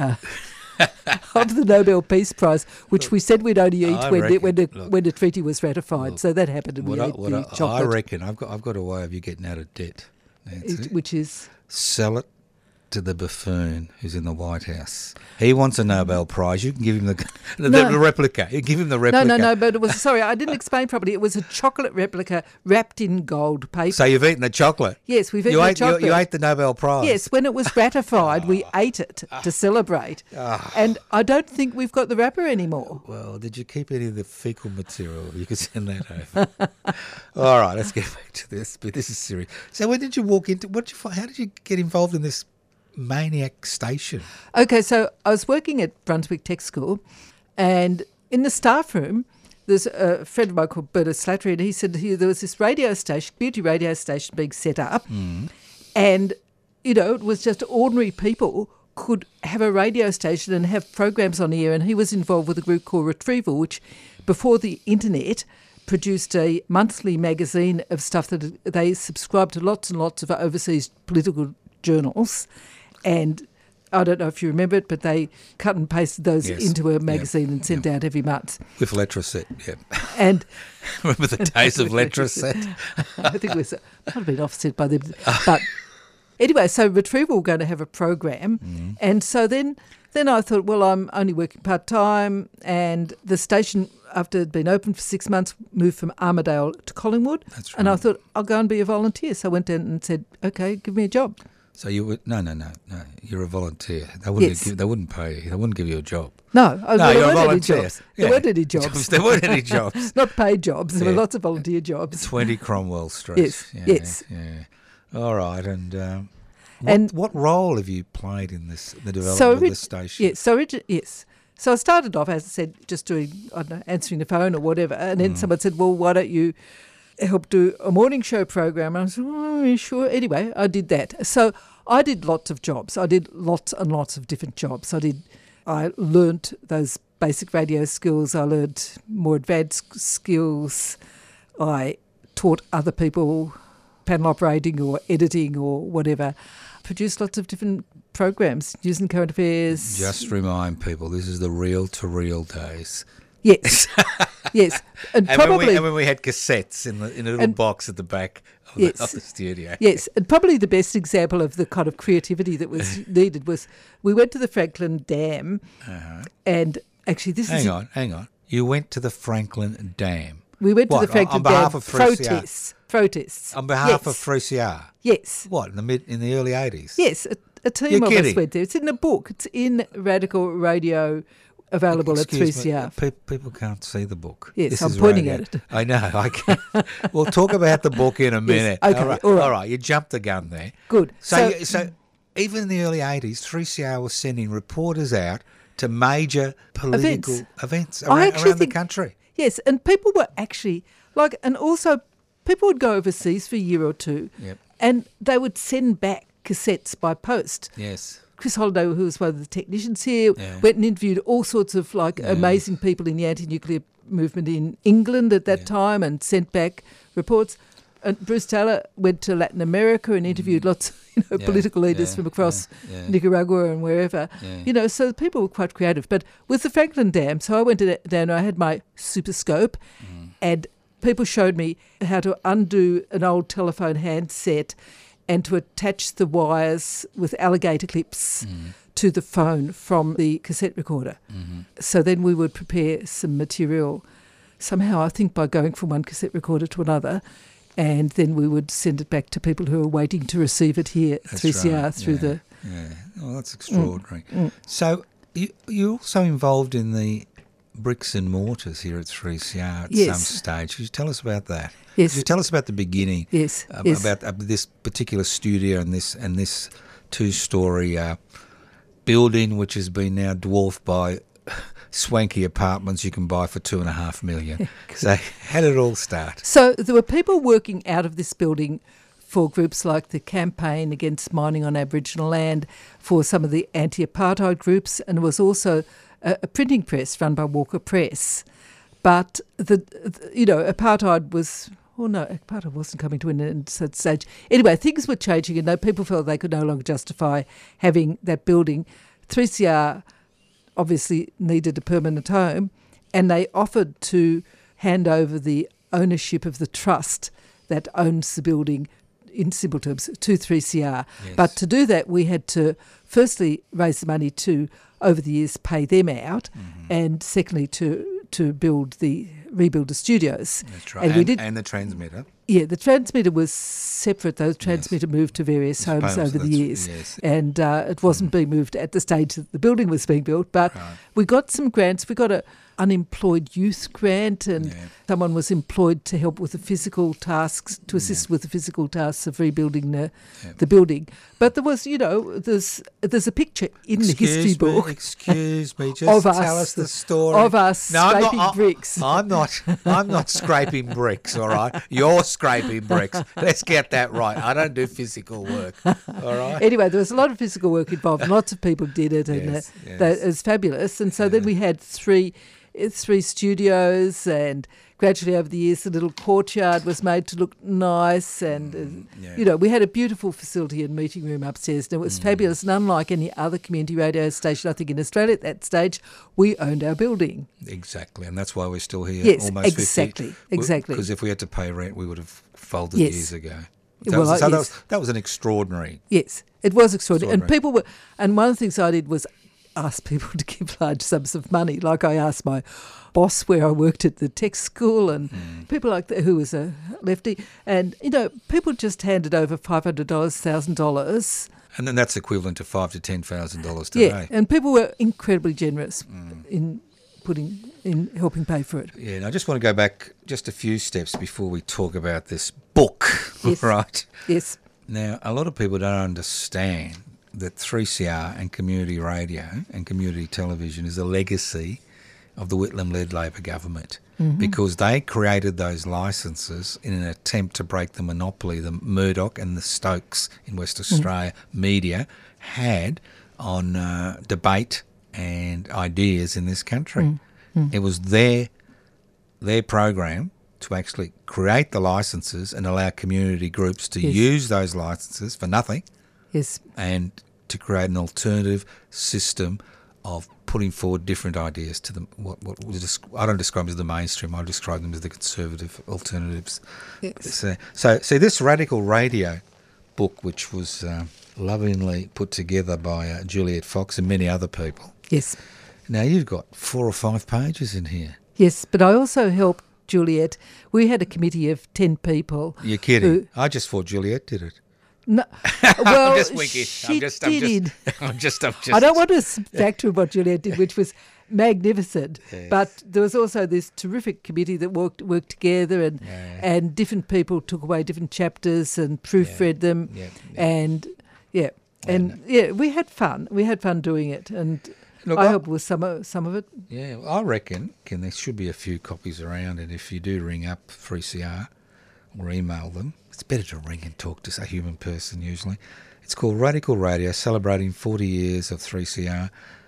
S4: of the Nobel Peace Prize, which we said we'd only eat when the treaty was ratified. So that happened, and we ate the chocolate.
S2: I reckon I've got a way of you getting out of debt, Nancy.
S4: Which is?
S2: Sell it to the buffoon who's in the White House. He wants a Nobel Prize. You can give him the replica. You give him the replica.
S4: No, but it was, sorry, I didn't explain properly. It was a chocolate replica wrapped in gold paper.
S2: So you've eaten the chocolate?
S4: Yes, we've eaten the chocolate.
S2: You ate the Nobel Prize?
S4: Yes, when it was ratified, we ate it to celebrate. And I don't think we've got the wrapper anymore.
S2: Well, did you keep any of the fecal material? You could send that over. All right, let's get back to this. But this is serious. So when did you walk into, how did you get involved in this maniac station?
S4: Okay, so I was working at Brunswick Tech School, and in the staff room there's a friend of mine called Berta Slattery, and he said there was this radio station, beauty radio station being set up, and it was just ordinary people could have a radio station and have programs on the air, and he was involved with a group called Retrieval, which before the internet produced a monthly magazine of stuff that they subscribed to lots and lots of overseas political journals. And I don't know if you remember it, but they cut and pasted those into a magazine and sent out every month.
S2: With Letraset, yeah.
S4: And
S2: remember the days of Letraset?
S4: I think it was might have been offset by them. But anyway, so Retrieval were going to have a program. And so then I thought, well, I'm only working part-time, and the station, after it had been open for 6 months, moved from Armidale to Collingwood.
S2: That's right.
S4: And I thought, I'll go and be a volunteer. So I went down and said, okay, give me a job.
S2: So you would no. You're a volunteer. They wouldn't pay you. They wouldn't give you a job.
S4: No,
S2: you're a volunteer.
S4: There weren't any jobs.
S2: There weren't any jobs.
S4: Not paid jobs. There were lots of volunteer jobs.
S2: 20 Cromwell Street.
S4: Yes.
S2: Yeah. All right. And what role have you played in the development of this station?
S4: Yes. So I started off, as I said, just doing, I don't know, answering the phone or whatever. And then someone said, well, why don't you help do a morning show program? And I said, oh, sure. Anyway, I did that. So I did lots of jobs. I did lots and lots of different jobs. I learnt those basic radio skills. I learnt more advanced skills. I taught other people panel operating or editing or whatever. Produced lots of different programs, news and current affairs.
S2: Just remind people, this is the reel-to-reel days.
S4: Yes, yes. And probably
S2: when we had cassettes in a little box at the back of the studio.
S4: Yes, and probably the best example of the kind of creativity that was needed was we went to the Franklin Dam, and actually
S2: Hang on. You went to the Franklin Dam.
S4: We went to the Franklin Dam.
S2: On behalf of 3CR?
S4: Protests.
S2: On behalf of 3CR?
S4: Yes.
S2: What, in the early 80s?
S4: Yes, a team of us went there. It's in a book. It's in Radical Radio, available at 3CR.
S2: People can't see the book.
S4: Yes, I'm pointing at it.
S2: I know. I can. We'll talk about the book in a minute.
S4: Yes, okay, all right.
S2: You jumped the gun there.
S4: Good.
S2: So even in the early 80s, 3CR was sending reporters out to major political events
S4: I
S2: around,
S4: actually
S2: around the
S4: think-
S2: country.
S4: Yes, and people were actually like, and also people would go overseas for a year or two,
S2: Yep.
S4: and they would send back cassettes by post.
S2: Yes.
S4: Chris Holliday, who was one of the technicians here,
S2: Yeah.
S4: went and interviewed all sorts of amazing people in the anti-nuclear movement in England at that time and sent back reports. And Bruce Taylor went to Latin America and interviewed lots of political leaders from across Nicaragua and wherever.
S2: Yeah.
S4: So people were quite creative. But with the Franklin Dam, so I went down and I had my super scope and people showed me how to undo an old telephone handset and to attach the wires with alligator clips to the phone from the cassette recorder. So then we would prepare some material somehow, I think, by going from one cassette recorder to another, and then we would send it back to people who are waiting to receive it here at 3CR through the...
S2: Yeah, well, that's extraordinary. So you're also involved in the bricks and mortars here at 3CR at some stage. Could you tell us about that?
S4: Yes.
S2: Could you tell us about the beginning?
S4: Yes.
S2: About this particular studio and this two-storey building, which has been now dwarfed by swanky apartments you can buy for $2.5 million. So how did it all start?
S4: So there were people working out of this building for groups like the Campaign Against Mining on Aboriginal Land, for some of the anti-apartheid groups, and there was also a printing press run by Walker Press. But apartheid was... Oh no, apartheid wasn't coming to an end at that stage. Anyway, things were changing, and people felt they could no longer justify having that building. 3CR obviously needed a permanent home, and they offered to hand over the ownership of the trust that owns the building, in simple terms, to 3CR.
S2: Yes.
S4: But to do that, we had to firstly raise the money to, over the years, pay them out, and secondly to rebuild the studios.
S2: That's right.
S4: And we did.
S2: And the transmitter.
S4: Yeah, the transmitter was separate. The transmitter moved to various homes over the years.
S2: Yes.
S4: And it wasn't being moved at the stage that the building was being built. But we got some grants. We got a unemployed youth grant, and someone was employed to help with the physical tasks, to assist with the physical tasks of rebuilding the building. But there was, there's a picture in the history book.
S2: Excuse me, just
S4: of
S2: tell us the story.
S4: Of us scraping bricks.
S2: I'm not scraping bricks, all right? You're scraping bricks. Let's get that right. I don't do physical work, all right?
S4: Anyway, there was a lot of physical work involved. Lots of people did it, and it was fabulous. And so then we had three studios, and gradually over the years the little courtyard was made to look nice, and we had a beautiful facility and meeting room upstairs, and it was fabulous. And unlike any other community radio station, I think, in Australia at that stage, we owned our building.
S2: Exactly, and that's why we're still here.
S4: Yes,
S2: almost
S4: exactly,
S2: 50.
S4: exactly.
S2: Because if we had to pay rent, we would have folded years ago.
S4: Well,
S2: That was an extraordinary.
S4: Yes, it was extraordinary. And people were, and one of the things I did was ask people to give large sums of money. Like I asked my boss where I worked at the tech school, and people like that, who was a lefty, and people just handed over $500, $1,000.
S2: And then that's equivalent to $5,000 to $10,000 today.
S4: Yeah, and people were incredibly generous in helping pay for it.
S2: Yeah, and I just want to go back just a few steps before we talk about this book,
S4: Yes.
S2: right?
S4: Yes.
S2: Now, a lot of people don't understand that 3CR and community radio and community television is a legacy of the Whitlam-led Labor government, because they created those licences in an attempt to break the monopoly the Murdoch and the Stokes in West Australia media had on debate and ideas in this country. It was their program to actually create the licences and allow community groups to use those licences for nothing.
S4: Yes.
S2: And to create an alternative system of putting forward different ideas to them. I don't describe them as the mainstream. I describe them as the conservative alternatives.
S4: Yes.
S2: So this Radical Radio book, which was lovingly put together by Juliet Fox and many other people.
S4: Yes.
S2: Now you've got 4 or 5 pages in here.
S4: Yes, but I also helped Juliet. We had a committee of 10 people.
S2: You're kidding. I just thought Juliet did it.
S4: No, well,
S2: I'm just winking.
S4: she did.
S2: I'm just.
S4: I don't want to subtract from what Juliet did, which was magnificent. Yes. But there was also this terrific committee that worked together, and different people took away different chapters and proofread them, and we had fun. We had fun doing it, and
S2: Look,
S4: I helped with some of it.
S2: Yeah, I reckon there should be a few copies around, and if you do ring up 3CR or email them, it's better to ring and talk to a human person usually. It's called Radical Radio, celebrating 40 years of 3CR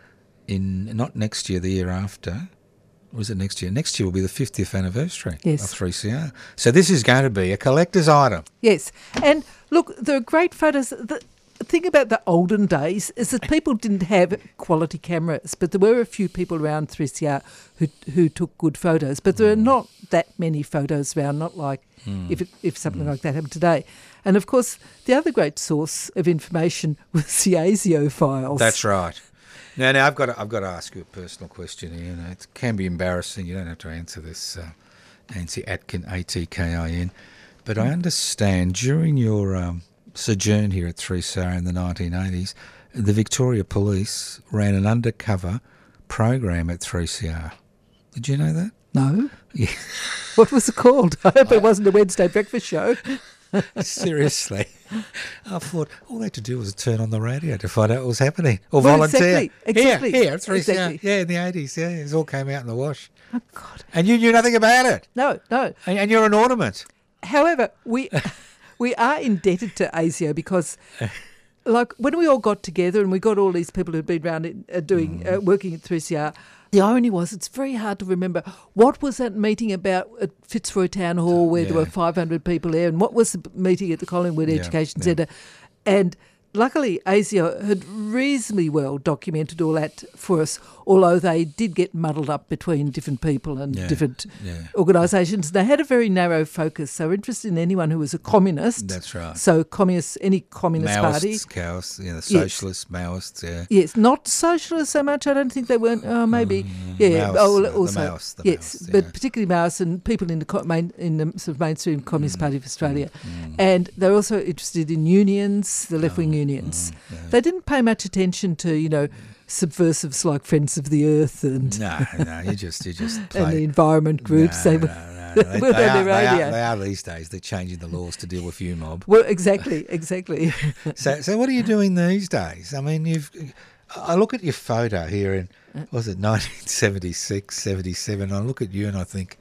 S2: in, not next year, the year after. Or is it next year? Next year will be the 50th anniversary of 3CR. So this is going to be a collector's item.
S4: Yes. And look, there are great photos. The thing about the olden days is that people didn't have quality cameras, but there were a few people around 3CR who took good photos. But there are not that many photos around, not like if something like that happened today. And, of course, the other great source of information was the ASIO files.
S2: That's right. Now I've got to ask you a personal question here. It can be embarrassing. You don't have to answer this, Nancy Atkin, ATKIN. But I understand during your sojourn here at 3CR in the 1980s, the Victoria Police ran an undercover program at 3CR. Did you know that?
S4: No.
S2: Yeah.
S4: What was it called? I hope it wasn't a Wednesday breakfast show.
S2: Seriously. I thought all they had to do was turn on the radio to find out what was happening. Or volunteer.
S4: Exactly.
S2: Here, at 3CR. Yeah, in the 80s. Yeah, it all came out in the wash.
S4: Oh, God.
S2: And you knew nothing about it.
S4: No.
S2: And you're an ornament.
S4: However, we are indebted to ASIO because, like, when we all got together and we got all these people who'd been around working at 3CR, the irony was it's very hard to remember what was that meeting about at Fitzroy Town Hall where there were 500 people there, and what was the meeting at the Collingwood Education Centre. And luckily, ASIO had reasonably well documented all that for us, although they did get muddled up between different people and different organisations. They had a very narrow focus. They were interested in anyone who was a communist.
S2: That's right.
S4: So any communist party.
S2: Maoists, Chaos, the socialists, Maoists, yeah.
S4: Yes, not socialists so much. I don't think they weren't. Maybe,
S2: Maoists,
S4: Maoists, but particularly Maoists and people in the sort of mainstream Communist Party of Australia. And they're also interested in unions, the left-wing unions. They didn't pay much attention to, subversives like Friends of the Earth and
S2: you just play.
S4: and the environment groups. They were on the radio.
S2: They are these days. They're changing the laws to deal with you mob.
S4: Well, exactly.
S2: So what are you doing these days? I mean, I look at your photo here in, was it 1976, 77? I look at you and I think,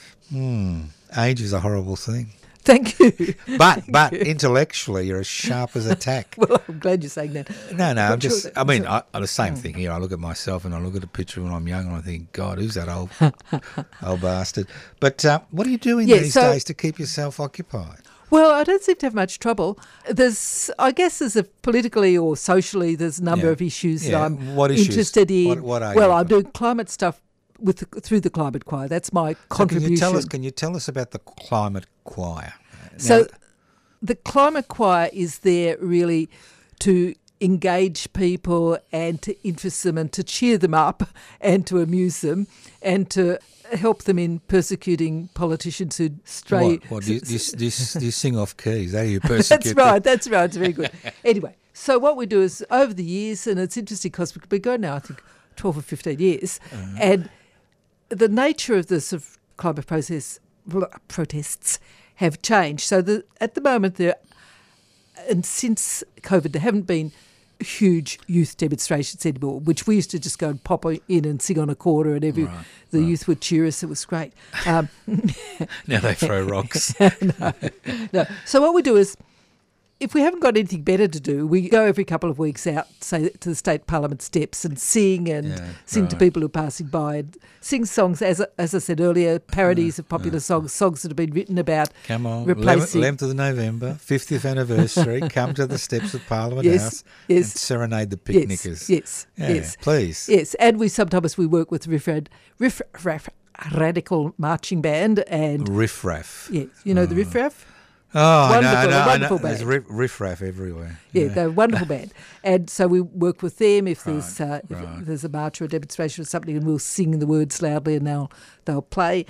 S2: age is a horrible thing.
S4: Thank you.
S2: But intellectually, you're as sharp as a tack.
S4: Well, I'm glad you're saying that.
S2: No, the same thing here. I look at myself and I look at a picture when I'm young and I think, God, who's that old bastard? But what are you doing these days to keep yourself occupied?
S4: Well, I don't seem to have much trouble. I guess politically or socially, there's a number of issues that I'm interested in.
S2: What are you?
S4: I'm doing climate stuff through the Climate Choir. That's my contribution.
S2: Can you tell us about the Climate Choir?
S4: So the Climate Choir is there really to engage people and to interest them and to cheer them up and to amuse them and to help them in persecuting politicians who stray.
S2: What do you sing off key? Is that how you persecute?
S4: That's right. It's very good. Anyway, so what we do is over the years, and it's interesting because we've been going now, I think, 12 or 15 years, and the nature of the sort of climate protests have changed. So at the moment, and since COVID, there haven't been huge youth demonstrations anymore, which we used to just go and pop in and sing on a corner and the youth would cheer us. It was great.
S2: Now they throw rocks.
S4: No. So what we do is, if we haven't got anything better to do, we go every couple of weeks out, say, to the State Parliament steps and sing to people who are passing by and sing songs, as I said earlier, parodies of popular songs that have been written about.
S2: Come on,
S4: replacing
S2: 11th of November, 50th anniversary, come to the steps of Parliament House and serenade the picnickers.
S4: Yes,
S2: please.
S4: Yes, and sometimes we work with Riff Radical Marching Band and...
S2: Riff Raff.
S4: Yes, you know the Riff Raff?
S2: Oh,
S4: wonderful band.
S2: There's riff-raff everywhere.
S4: Yeah, they're a wonderful band. And so we work with them if there's a march or a demonstration or something, and we'll sing the words loudly and they'll play.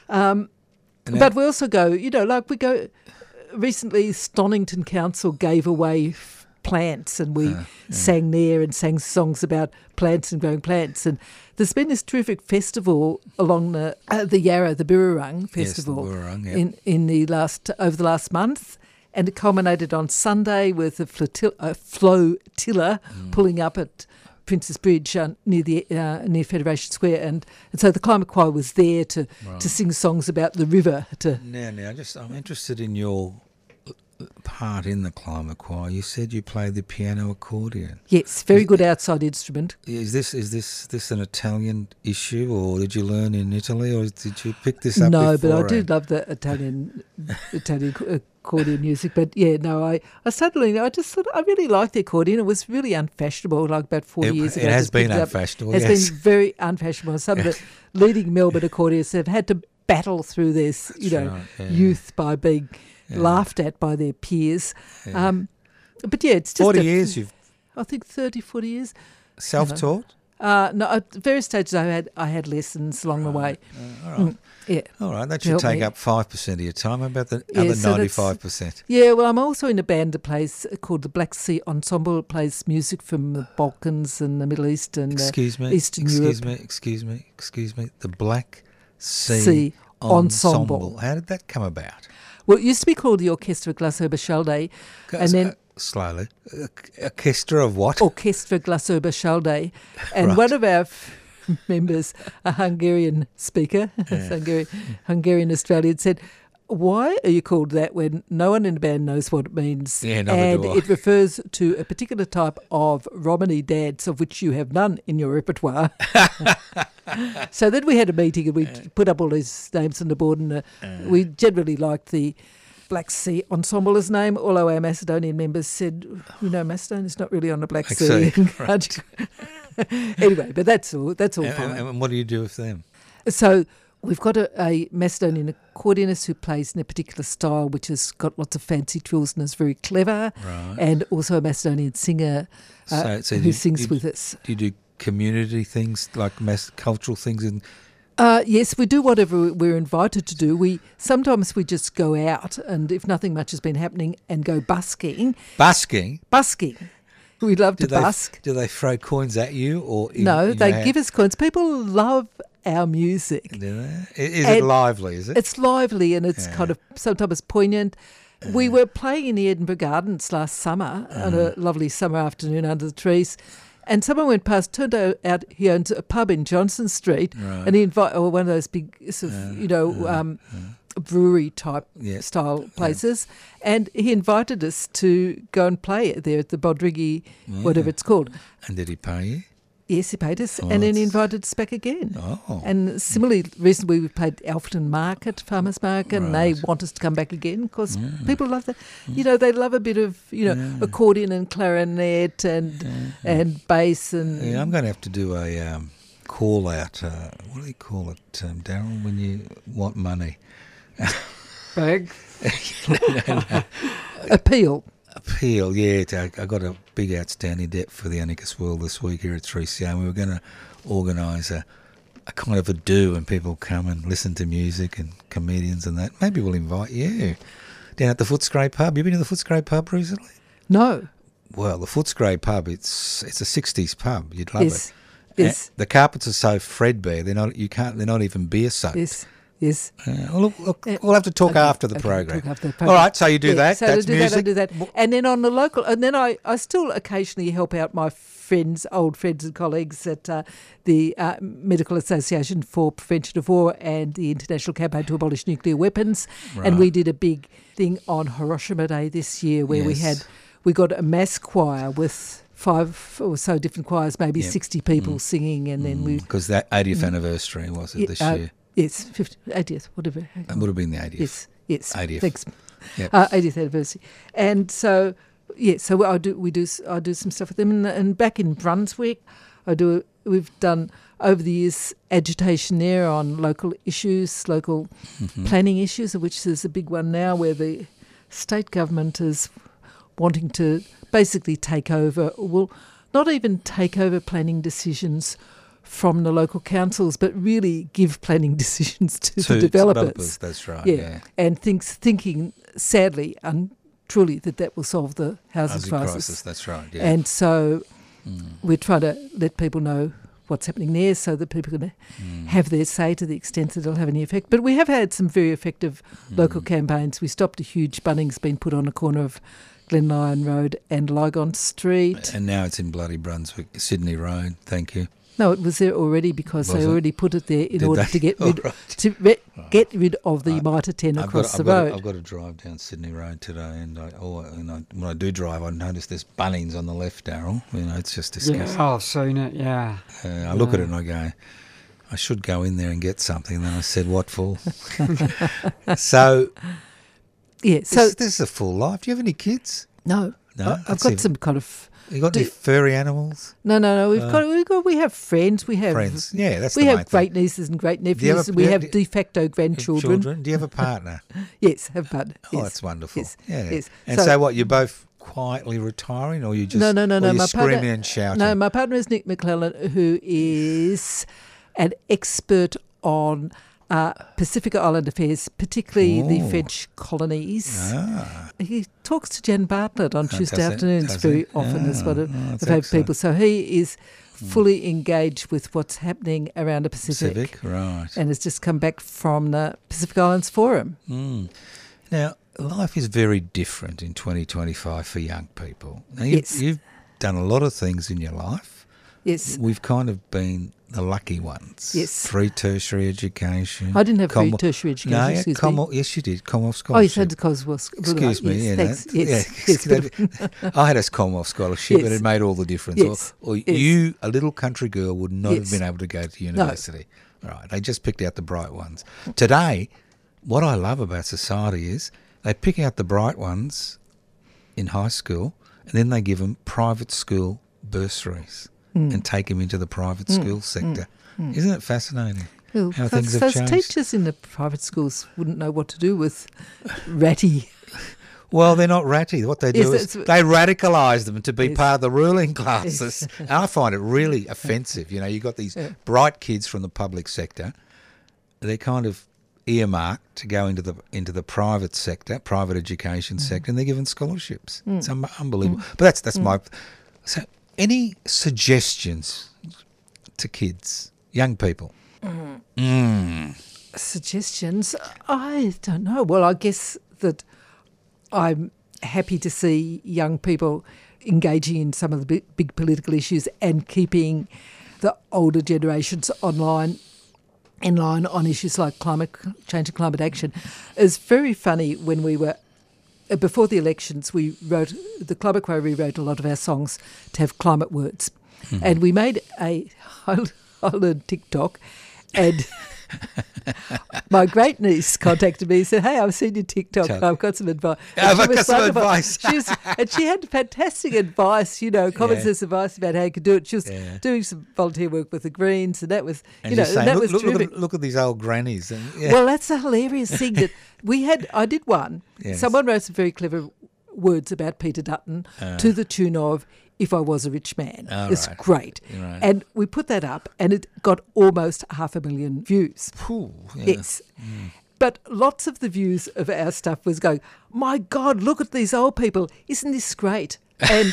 S4: But we also go, recently Stonington Council gave away plants and we sang there and sang songs about plants and growing plants. And there's been this terrific festival along the Yarra, the Birrarung Festival, over the last month, and it culminated on Sunday with a flotilla pulling up at Prince's Bridge near Federation Square, and so the Climate Choir was there to sing songs about the river.
S2: Now, I'm interested in your part in the Climate Choir. You said you play the piano accordion.
S4: Yes, very good outside instrument.
S2: Is this an Italian issue, or did you learn in Italy, or did you pick this up?
S4: No, but I do love the Italian accordion music. But yeah, no, I started learning. I just thought I really liked the accordion. It was really unfashionable, like about 40 years ago.
S2: It has been unfashionable.
S4: It has been very unfashionable. Some of the leading Melbourne accordionists have had to battle through this, youth by being laughed at by their peers.
S2: Yeah.
S4: But yeah, it's just
S2: 40 years
S4: I think 30, 40 years.
S2: Self-taught?
S4: No, at various stages I had lessons along the way.
S2: All right.
S4: Yeah.
S2: All right, that should take up 5% of your time. How about the other 95%?
S4: Yeah, well, I'm also in a band that plays called the Black Sea Ensemble. It plays music from the Balkans and the Middle East and Eastern Europe.
S2: Excuse me. The Black Sea Ensemble. How did that come about?
S4: Well, it used to be called the Orchestra Glasober-Schaldé, and then
S2: slowly, orchestra of what?
S4: Orchestra Glasober-Schaldé, and one of our members, a Hungarian speaker, Hungarian Australian, said, "Why are you called that when no one in the band knows what it means?"
S2: Yeah,
S4: and it refers to a particular type of Romany dance of which you have none in your repertoire. So then we had a meeting and we put up all these names on the board, and we generally liked the Black Sea Ensemble as name, although our Macedonian members said, Macedonia's not really on the Black Sea. Right. Anyway, but that's all fine.
S2: And what do you do with them?
S4: So we've got a Macedonian accordionist who plays in a particular style which has got lots of fancy trills and is very clever, and also a Macedonian singer who sings with us.
S2: Do you do community things, like cultural things?
S4: Yes, we do whatever we're invited to do. Sometimes we just go out, and if nothing much has been happening, and go busking.
S2: Busking?
S4: Busking. We love to busk.
S2: Do they throw coins at you? Or
S4: no, they give us coins. People love our music.
S2: Do they? Is it lively, is it?
S4: It's lively, and it's kind of sometimes poignant. We were playing in the Edinburgh Gardens last summer on a lovely summer afternoon under the trees, and someone went past, turned out he owns a pub in Johnson Street, and he invited one of those big sort of, brewery type style places, and he invited us to go and play there at the Bodrigi, whatever it's called.
S2: And did he pay you?
S4: Yes, he paid us, and then he invited us back again.
S2: Oh.
S4: And similarly, recently we played Alfreton Market, Farmers Market, and they want us to come back again because people love that. They love a bit of, accordion and clarinet and bass. And
S2: I'm going to have to do a call out. What do you call it, Daryl, when you want money?
S3: Bag?
S2: No.
S4: Appeal,
S2: yeah. I got a big outstanding debt for the Anarchist World this week here at 3CR, and we were going to organise a kind of a do and people come and listen to music and comedians and that. Maybe we'll invite you down at the Footscray Pub. You been to the Footscray Pub recently?
S4: No.
S2: Well, the Footscray Pub, it's a 60s pub. You'd love it.
S4: Yes.
S2: The carpets are so threadbare. They're not even beer soaked.
S4: Yes.
S2: We'll have to talk after the program. All right, so you do that.
S4: So
S2: that's music.
S4: I do that. And then on the local, and then I still occasionally help out my old friends and colleagues at the Medical Association for Prevention of War and the International Campaign to Abolish Nuclear Weapons.
S2: Right.
S4: And we did a big thing on Hiroshima Day this year where we got a mass choir with 5 or so different choirs, maybe 60 people singing, and then we...
S2: Because that 80th anniversary, was it, this year?
S4: Yes, 80th, whatever.
S2: It would have been the 80th.
S4: Yes.
S2: 80th.
S4: Thanks.
S2: Yep.
S4: 80th anniversary. And so, so I do some stuff with them. And back in Brunswick, we've done, over the years, agitation there on local issues, local planning issues, of which there's a big one now where the state government is wanting to basically take over, not even take over planning decisions from the local councils, but really give planning decisions to the developers.
S2: That's right.
S4: Yeah. And thinking sadly and truly that will solve the housing crisis.
S2: That's right. Yeah.
S4: And so we're trying to let people know what's happening there so that people can have their say to the extent that it'll have any effect. But we have had some very effective local campaigns. We stopped a huge Bunnings being put on a corner of Glen Lyon Road and Lygon Street.
S2: And now it's in bloody Brunswick, Sydney Road. Thank you.
S4: No, it was there already because they already put it there in order to get rid get rid of the Mitre 10 across the road.
S2: I've got to drive down Sydney Road today, and when I do drive, I notice there's Bunnings on the left, Daryl. It's just disgusting.
S3: Yeah, I've seen it, yeah.
S2: I look at it and I go, I should go in there and get something. And then I said, what for? So,
S4: yeah,
S2: this is a full life. Do you have any kids?
S4: No. I've got some kind of...
S2: You got any furry animals?
S4: No. We have friends. We have
S2: friends. Yeah, that's
S4: we
S2: the
S4: have
S2: main
S4: great
S2: thing.
S4: Nieces and great nephews. We have de facto grandchildren.
S2: Do you have a partner?
S4: Yes, have a partner.
S2: Oh,
S4: yes.
S2: that's wonderful.
S4: Yes.
S2: Yeah.
S4: Yes.
S2: And so what? You're both quietly retiring, or you just
S4: no.
S2: Or
S4: My
S2: screaming
S4: partner,
S2: and shouting?
S4: No, my partner is Nick McClellan, who is an expert on Pacific Island affairs, particularly the French colonies. He talks to Jan Bartlett on Tuesday afternoons very often as one of the favourite people. So he is fully engaged with what's happening around the Pacific.
S2: Right.
S4: And has just come back from the Pacific Islands Forum.
S2: Now, life is very different in 2025 for young people. Now,
S4: Yes.
S2: You've done a lot of things in your life.
S4: Yes.
S2: We've kind of been the lucky ones.
S4: Yes.
S2: Free tertiary education.
S4: I didn't have free tertiary education,
S2: No,
S4: excuse me.
S2: yes, you did. Commonwealth
S4: Oh, you
S2: Scholarship.
S4: said the Commonwealth Scholarship.
S2: Excuse me.
S4: Yes,
S2: Yeah,
S4: thanks. Yes.
S2: I had a Commonwealth Scholarship,
S4: Yes.
S2: and it made all the difference.
S4: Yes.
S2: Or
S4: Yes.
S2: you, a little country girl, would not have
S4: Yes.
S2: been able to go to university. Right. They just picked out the bright ones. Today, what I love about society is they pick out the bright ones in high school, and then they give them private school bursaries and take them into the private school sector. Isn't it fascinating
S4: Well,
S2: how things have
S4: those
S2: changed?
S4: teachers in the private schools wouldn't know what to do with ratty.
S2: Well, they're not ratty. What they do
S4: Yes,
S2: is
S4: it's-
S2: they radicalise them to be
S4: Yes.
S2: part of the ruling classes. And I find it really offensive. You've got these bright kids from the public sector. They're kind of earmarked to go into the private sector, private education sector, and they're given scholarships. It's unbelievable. But that's my... So any suggestions to kids, young people?
S4: Suggestions? I don't know. Well, I guess that I'm happy to see young people engaging in some of the big political issues and keeping the older generations in line on issues like climate change and climate action. It's very funny when we were, before the elections, the Climate Choir rewrote a lot of our songs to have climate words. And we made I learned TikTok, and my great niece contacted me and said, "Hey, I've seen your TikTok. I've got some advice."
S2: I've got some advice.
S4: And she had fantastic advice, common sense advice about how you could do it. She was doing some volunteer work with the Greens, and that was,
S2: And you're saying,
S4: that was terrific.
S2: look at these old grannies. And,
S4: Well, that's a hilarious thing that I did one.
S2: Yes.
S4: Someone wrote some very clever words about Peter Dutton to the tune of "If I Was a Rich Man." It's
S2: right.
S4: great.
S2: Right.
S4: And we put that up and it got almost 500,000 views.
S2: Phew, yeah.
S4: Yes. But lots of the views of our stuff was going, "My God, look at these old people. Isn't this great?" And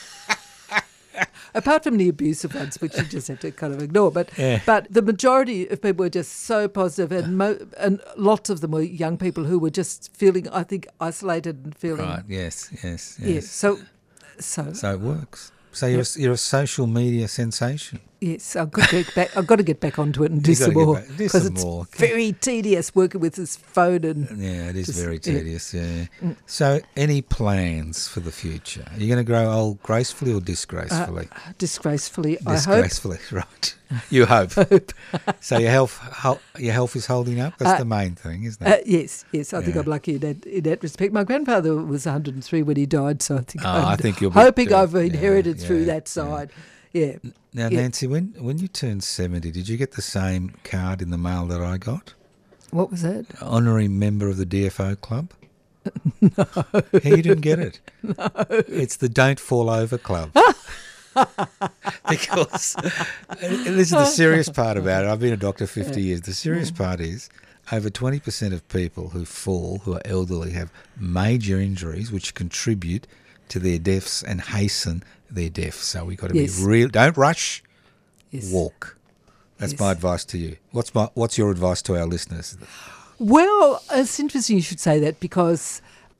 S4: apart from the abusive ones, which you just have to kind of ignore, but the majority of people were just so positive, and lots of them were young people who were just feeling, I think, isolated and feeling.
S2: Right, yes.
S4: Yeah, so
S2: So it works. So you're a social media sensation.
S4: yes, I've got to get back onto it and do
S2: You've
S4: some
S2: gotta get
S4: more
S2: back- do
S4: because
S2: some
S4: it's
S2: more.
S4: very tedious working with this phone and
S2: Yeah, it is
S4: Just-
S2: very
S4: yeah.
S2: tedious, yeah. So any plans for the future? Are you going to grow old gracefully or disgracefully?
S4: disgracefully, I hope.
S2: Disgracefully, right. You hope. So your health is holding up? That's the main thing, isn't it?
S4: Yes. I think
S2: Yeah.
S4: I'm lucky in that respect. My grandfather was 103 when he died, so
S2: I think you'll be
S4: hoping
S2: good.
S4: I've inherited
S2: Yeah,
S4: through
S2: yeah,
S4: that side. Yeah.
S2: Now,
S4: Yeah.
S2: Nancy, when you turned 70, did you get the same card in the mail that I got?
S4: What was that?
S2: Honorary member of the DFO club? No. You didn't get it? No. It's the Don't Fall Over Club. Because, and this is the serious part about it. I've been a doctor 50 years. The serious part is over 20% of people who fall, who are elderly, have major injuries which contribute to their deaths and hasten their deaths. So we've got to
S4: Yes.
S2: be real. Don't rush.
S4: Yes.
S2: Walk. That's
S4: Yes.
S2: my advice to you. What's your advice to our listeners?
S4: Well, it's interesting you should say that because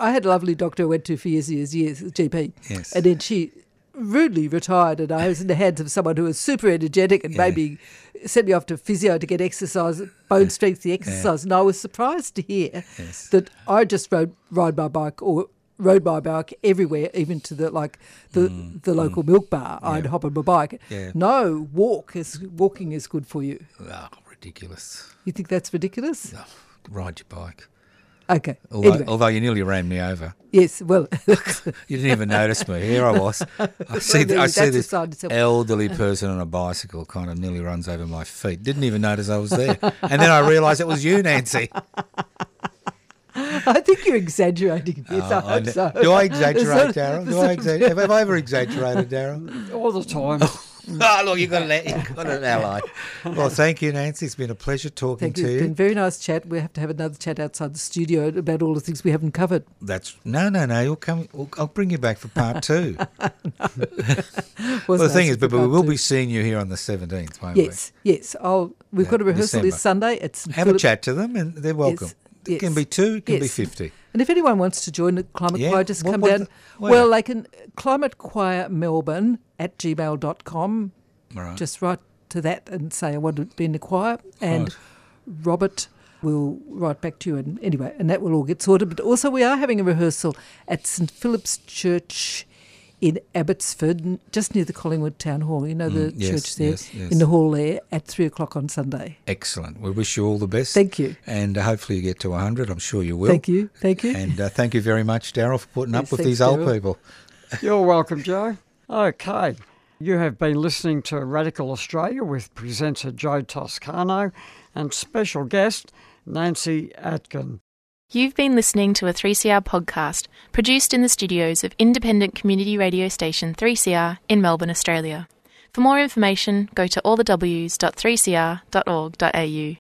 S4: I had a lovely doctor I went to for years, GP.
S2: Yes.
S4: And then she rudely retired, and I was in the hands of someone who was super energetic and maybe sent me off to physio to get exercise, bone strength, the exercise. And I was surprised to hear that I just rode my bike everywhere, even to the local milk bar. I'd hop on my bike. Yeah. No, walking is good for you.
S2: Oh, ridiculous.
S4: You think that's ridiculous?
S2: Oh, ride your bike.
S4: Okay.
S2: Although you nearly ran me over.
S4: Yes, well.
S2: You didn't even notice me. Here I was. I see this elderly person on a bicycle kind of nearly runs over my feet. Didn't even notice I was there. And then I realised it was you, Nancy.
S4: I think you're exaggerating this. I hope so.
S2: Do I exaggerate, Daryl? Have I ever exaggerated, Daryl?
S3: All the time.
S2: Oh, look, you've got an ally. Well, thank you, Nancy. It's been a pleasure talking to you.
S4: It's been a very nice chat. We have to have another chat outside the studio about all the things we haven't covered.
S2: No. You'll come. I'll bring you back for part 2.
S4: No.
S2: Well, the thing is, but we will be seeing you here on the 17th, won't we?
S4: Yes. We've got a rehearsal
S2: December.
S4: this Sunday.
S2: Have a chat to them, and they're welcome.
S4: Yes.
S2: It can be 2, it can be 50.
S4: And if anyone wants to join the Climate Choir, just come down.
S2: Well,
S4: they can climatechoirmelbourne@gmail.com.
S2: Right.
S4: Just write to that and say I want to be in the choir, and Robert will write back to you. And anyway, and that will all get sorted. But also, we are having a rehearsal at St Philip's Church in Abbotsford, just near the Collingwood Town Hall. You know the church there, in the hall there, at 3:00 on Sunday.
S2: Excellent. We wish you all the best.
S4: Thank you.
S2: And hopefully you get to 100. I'm sure you will.
S4: Thank you.
S2: And thank you very much, Daryl, for putting up with these old people.
S3: You're welcome, Joe. Okay. You have been listening to Radical Australia with presenter Joe Toscano and special guest Nancy Atkin.
S1: You've been listening to a 3CR podcast produced in the studios of independent community radio station 3CR in Melbourne, Australia. For more information, go to allthews.3cr.org.au.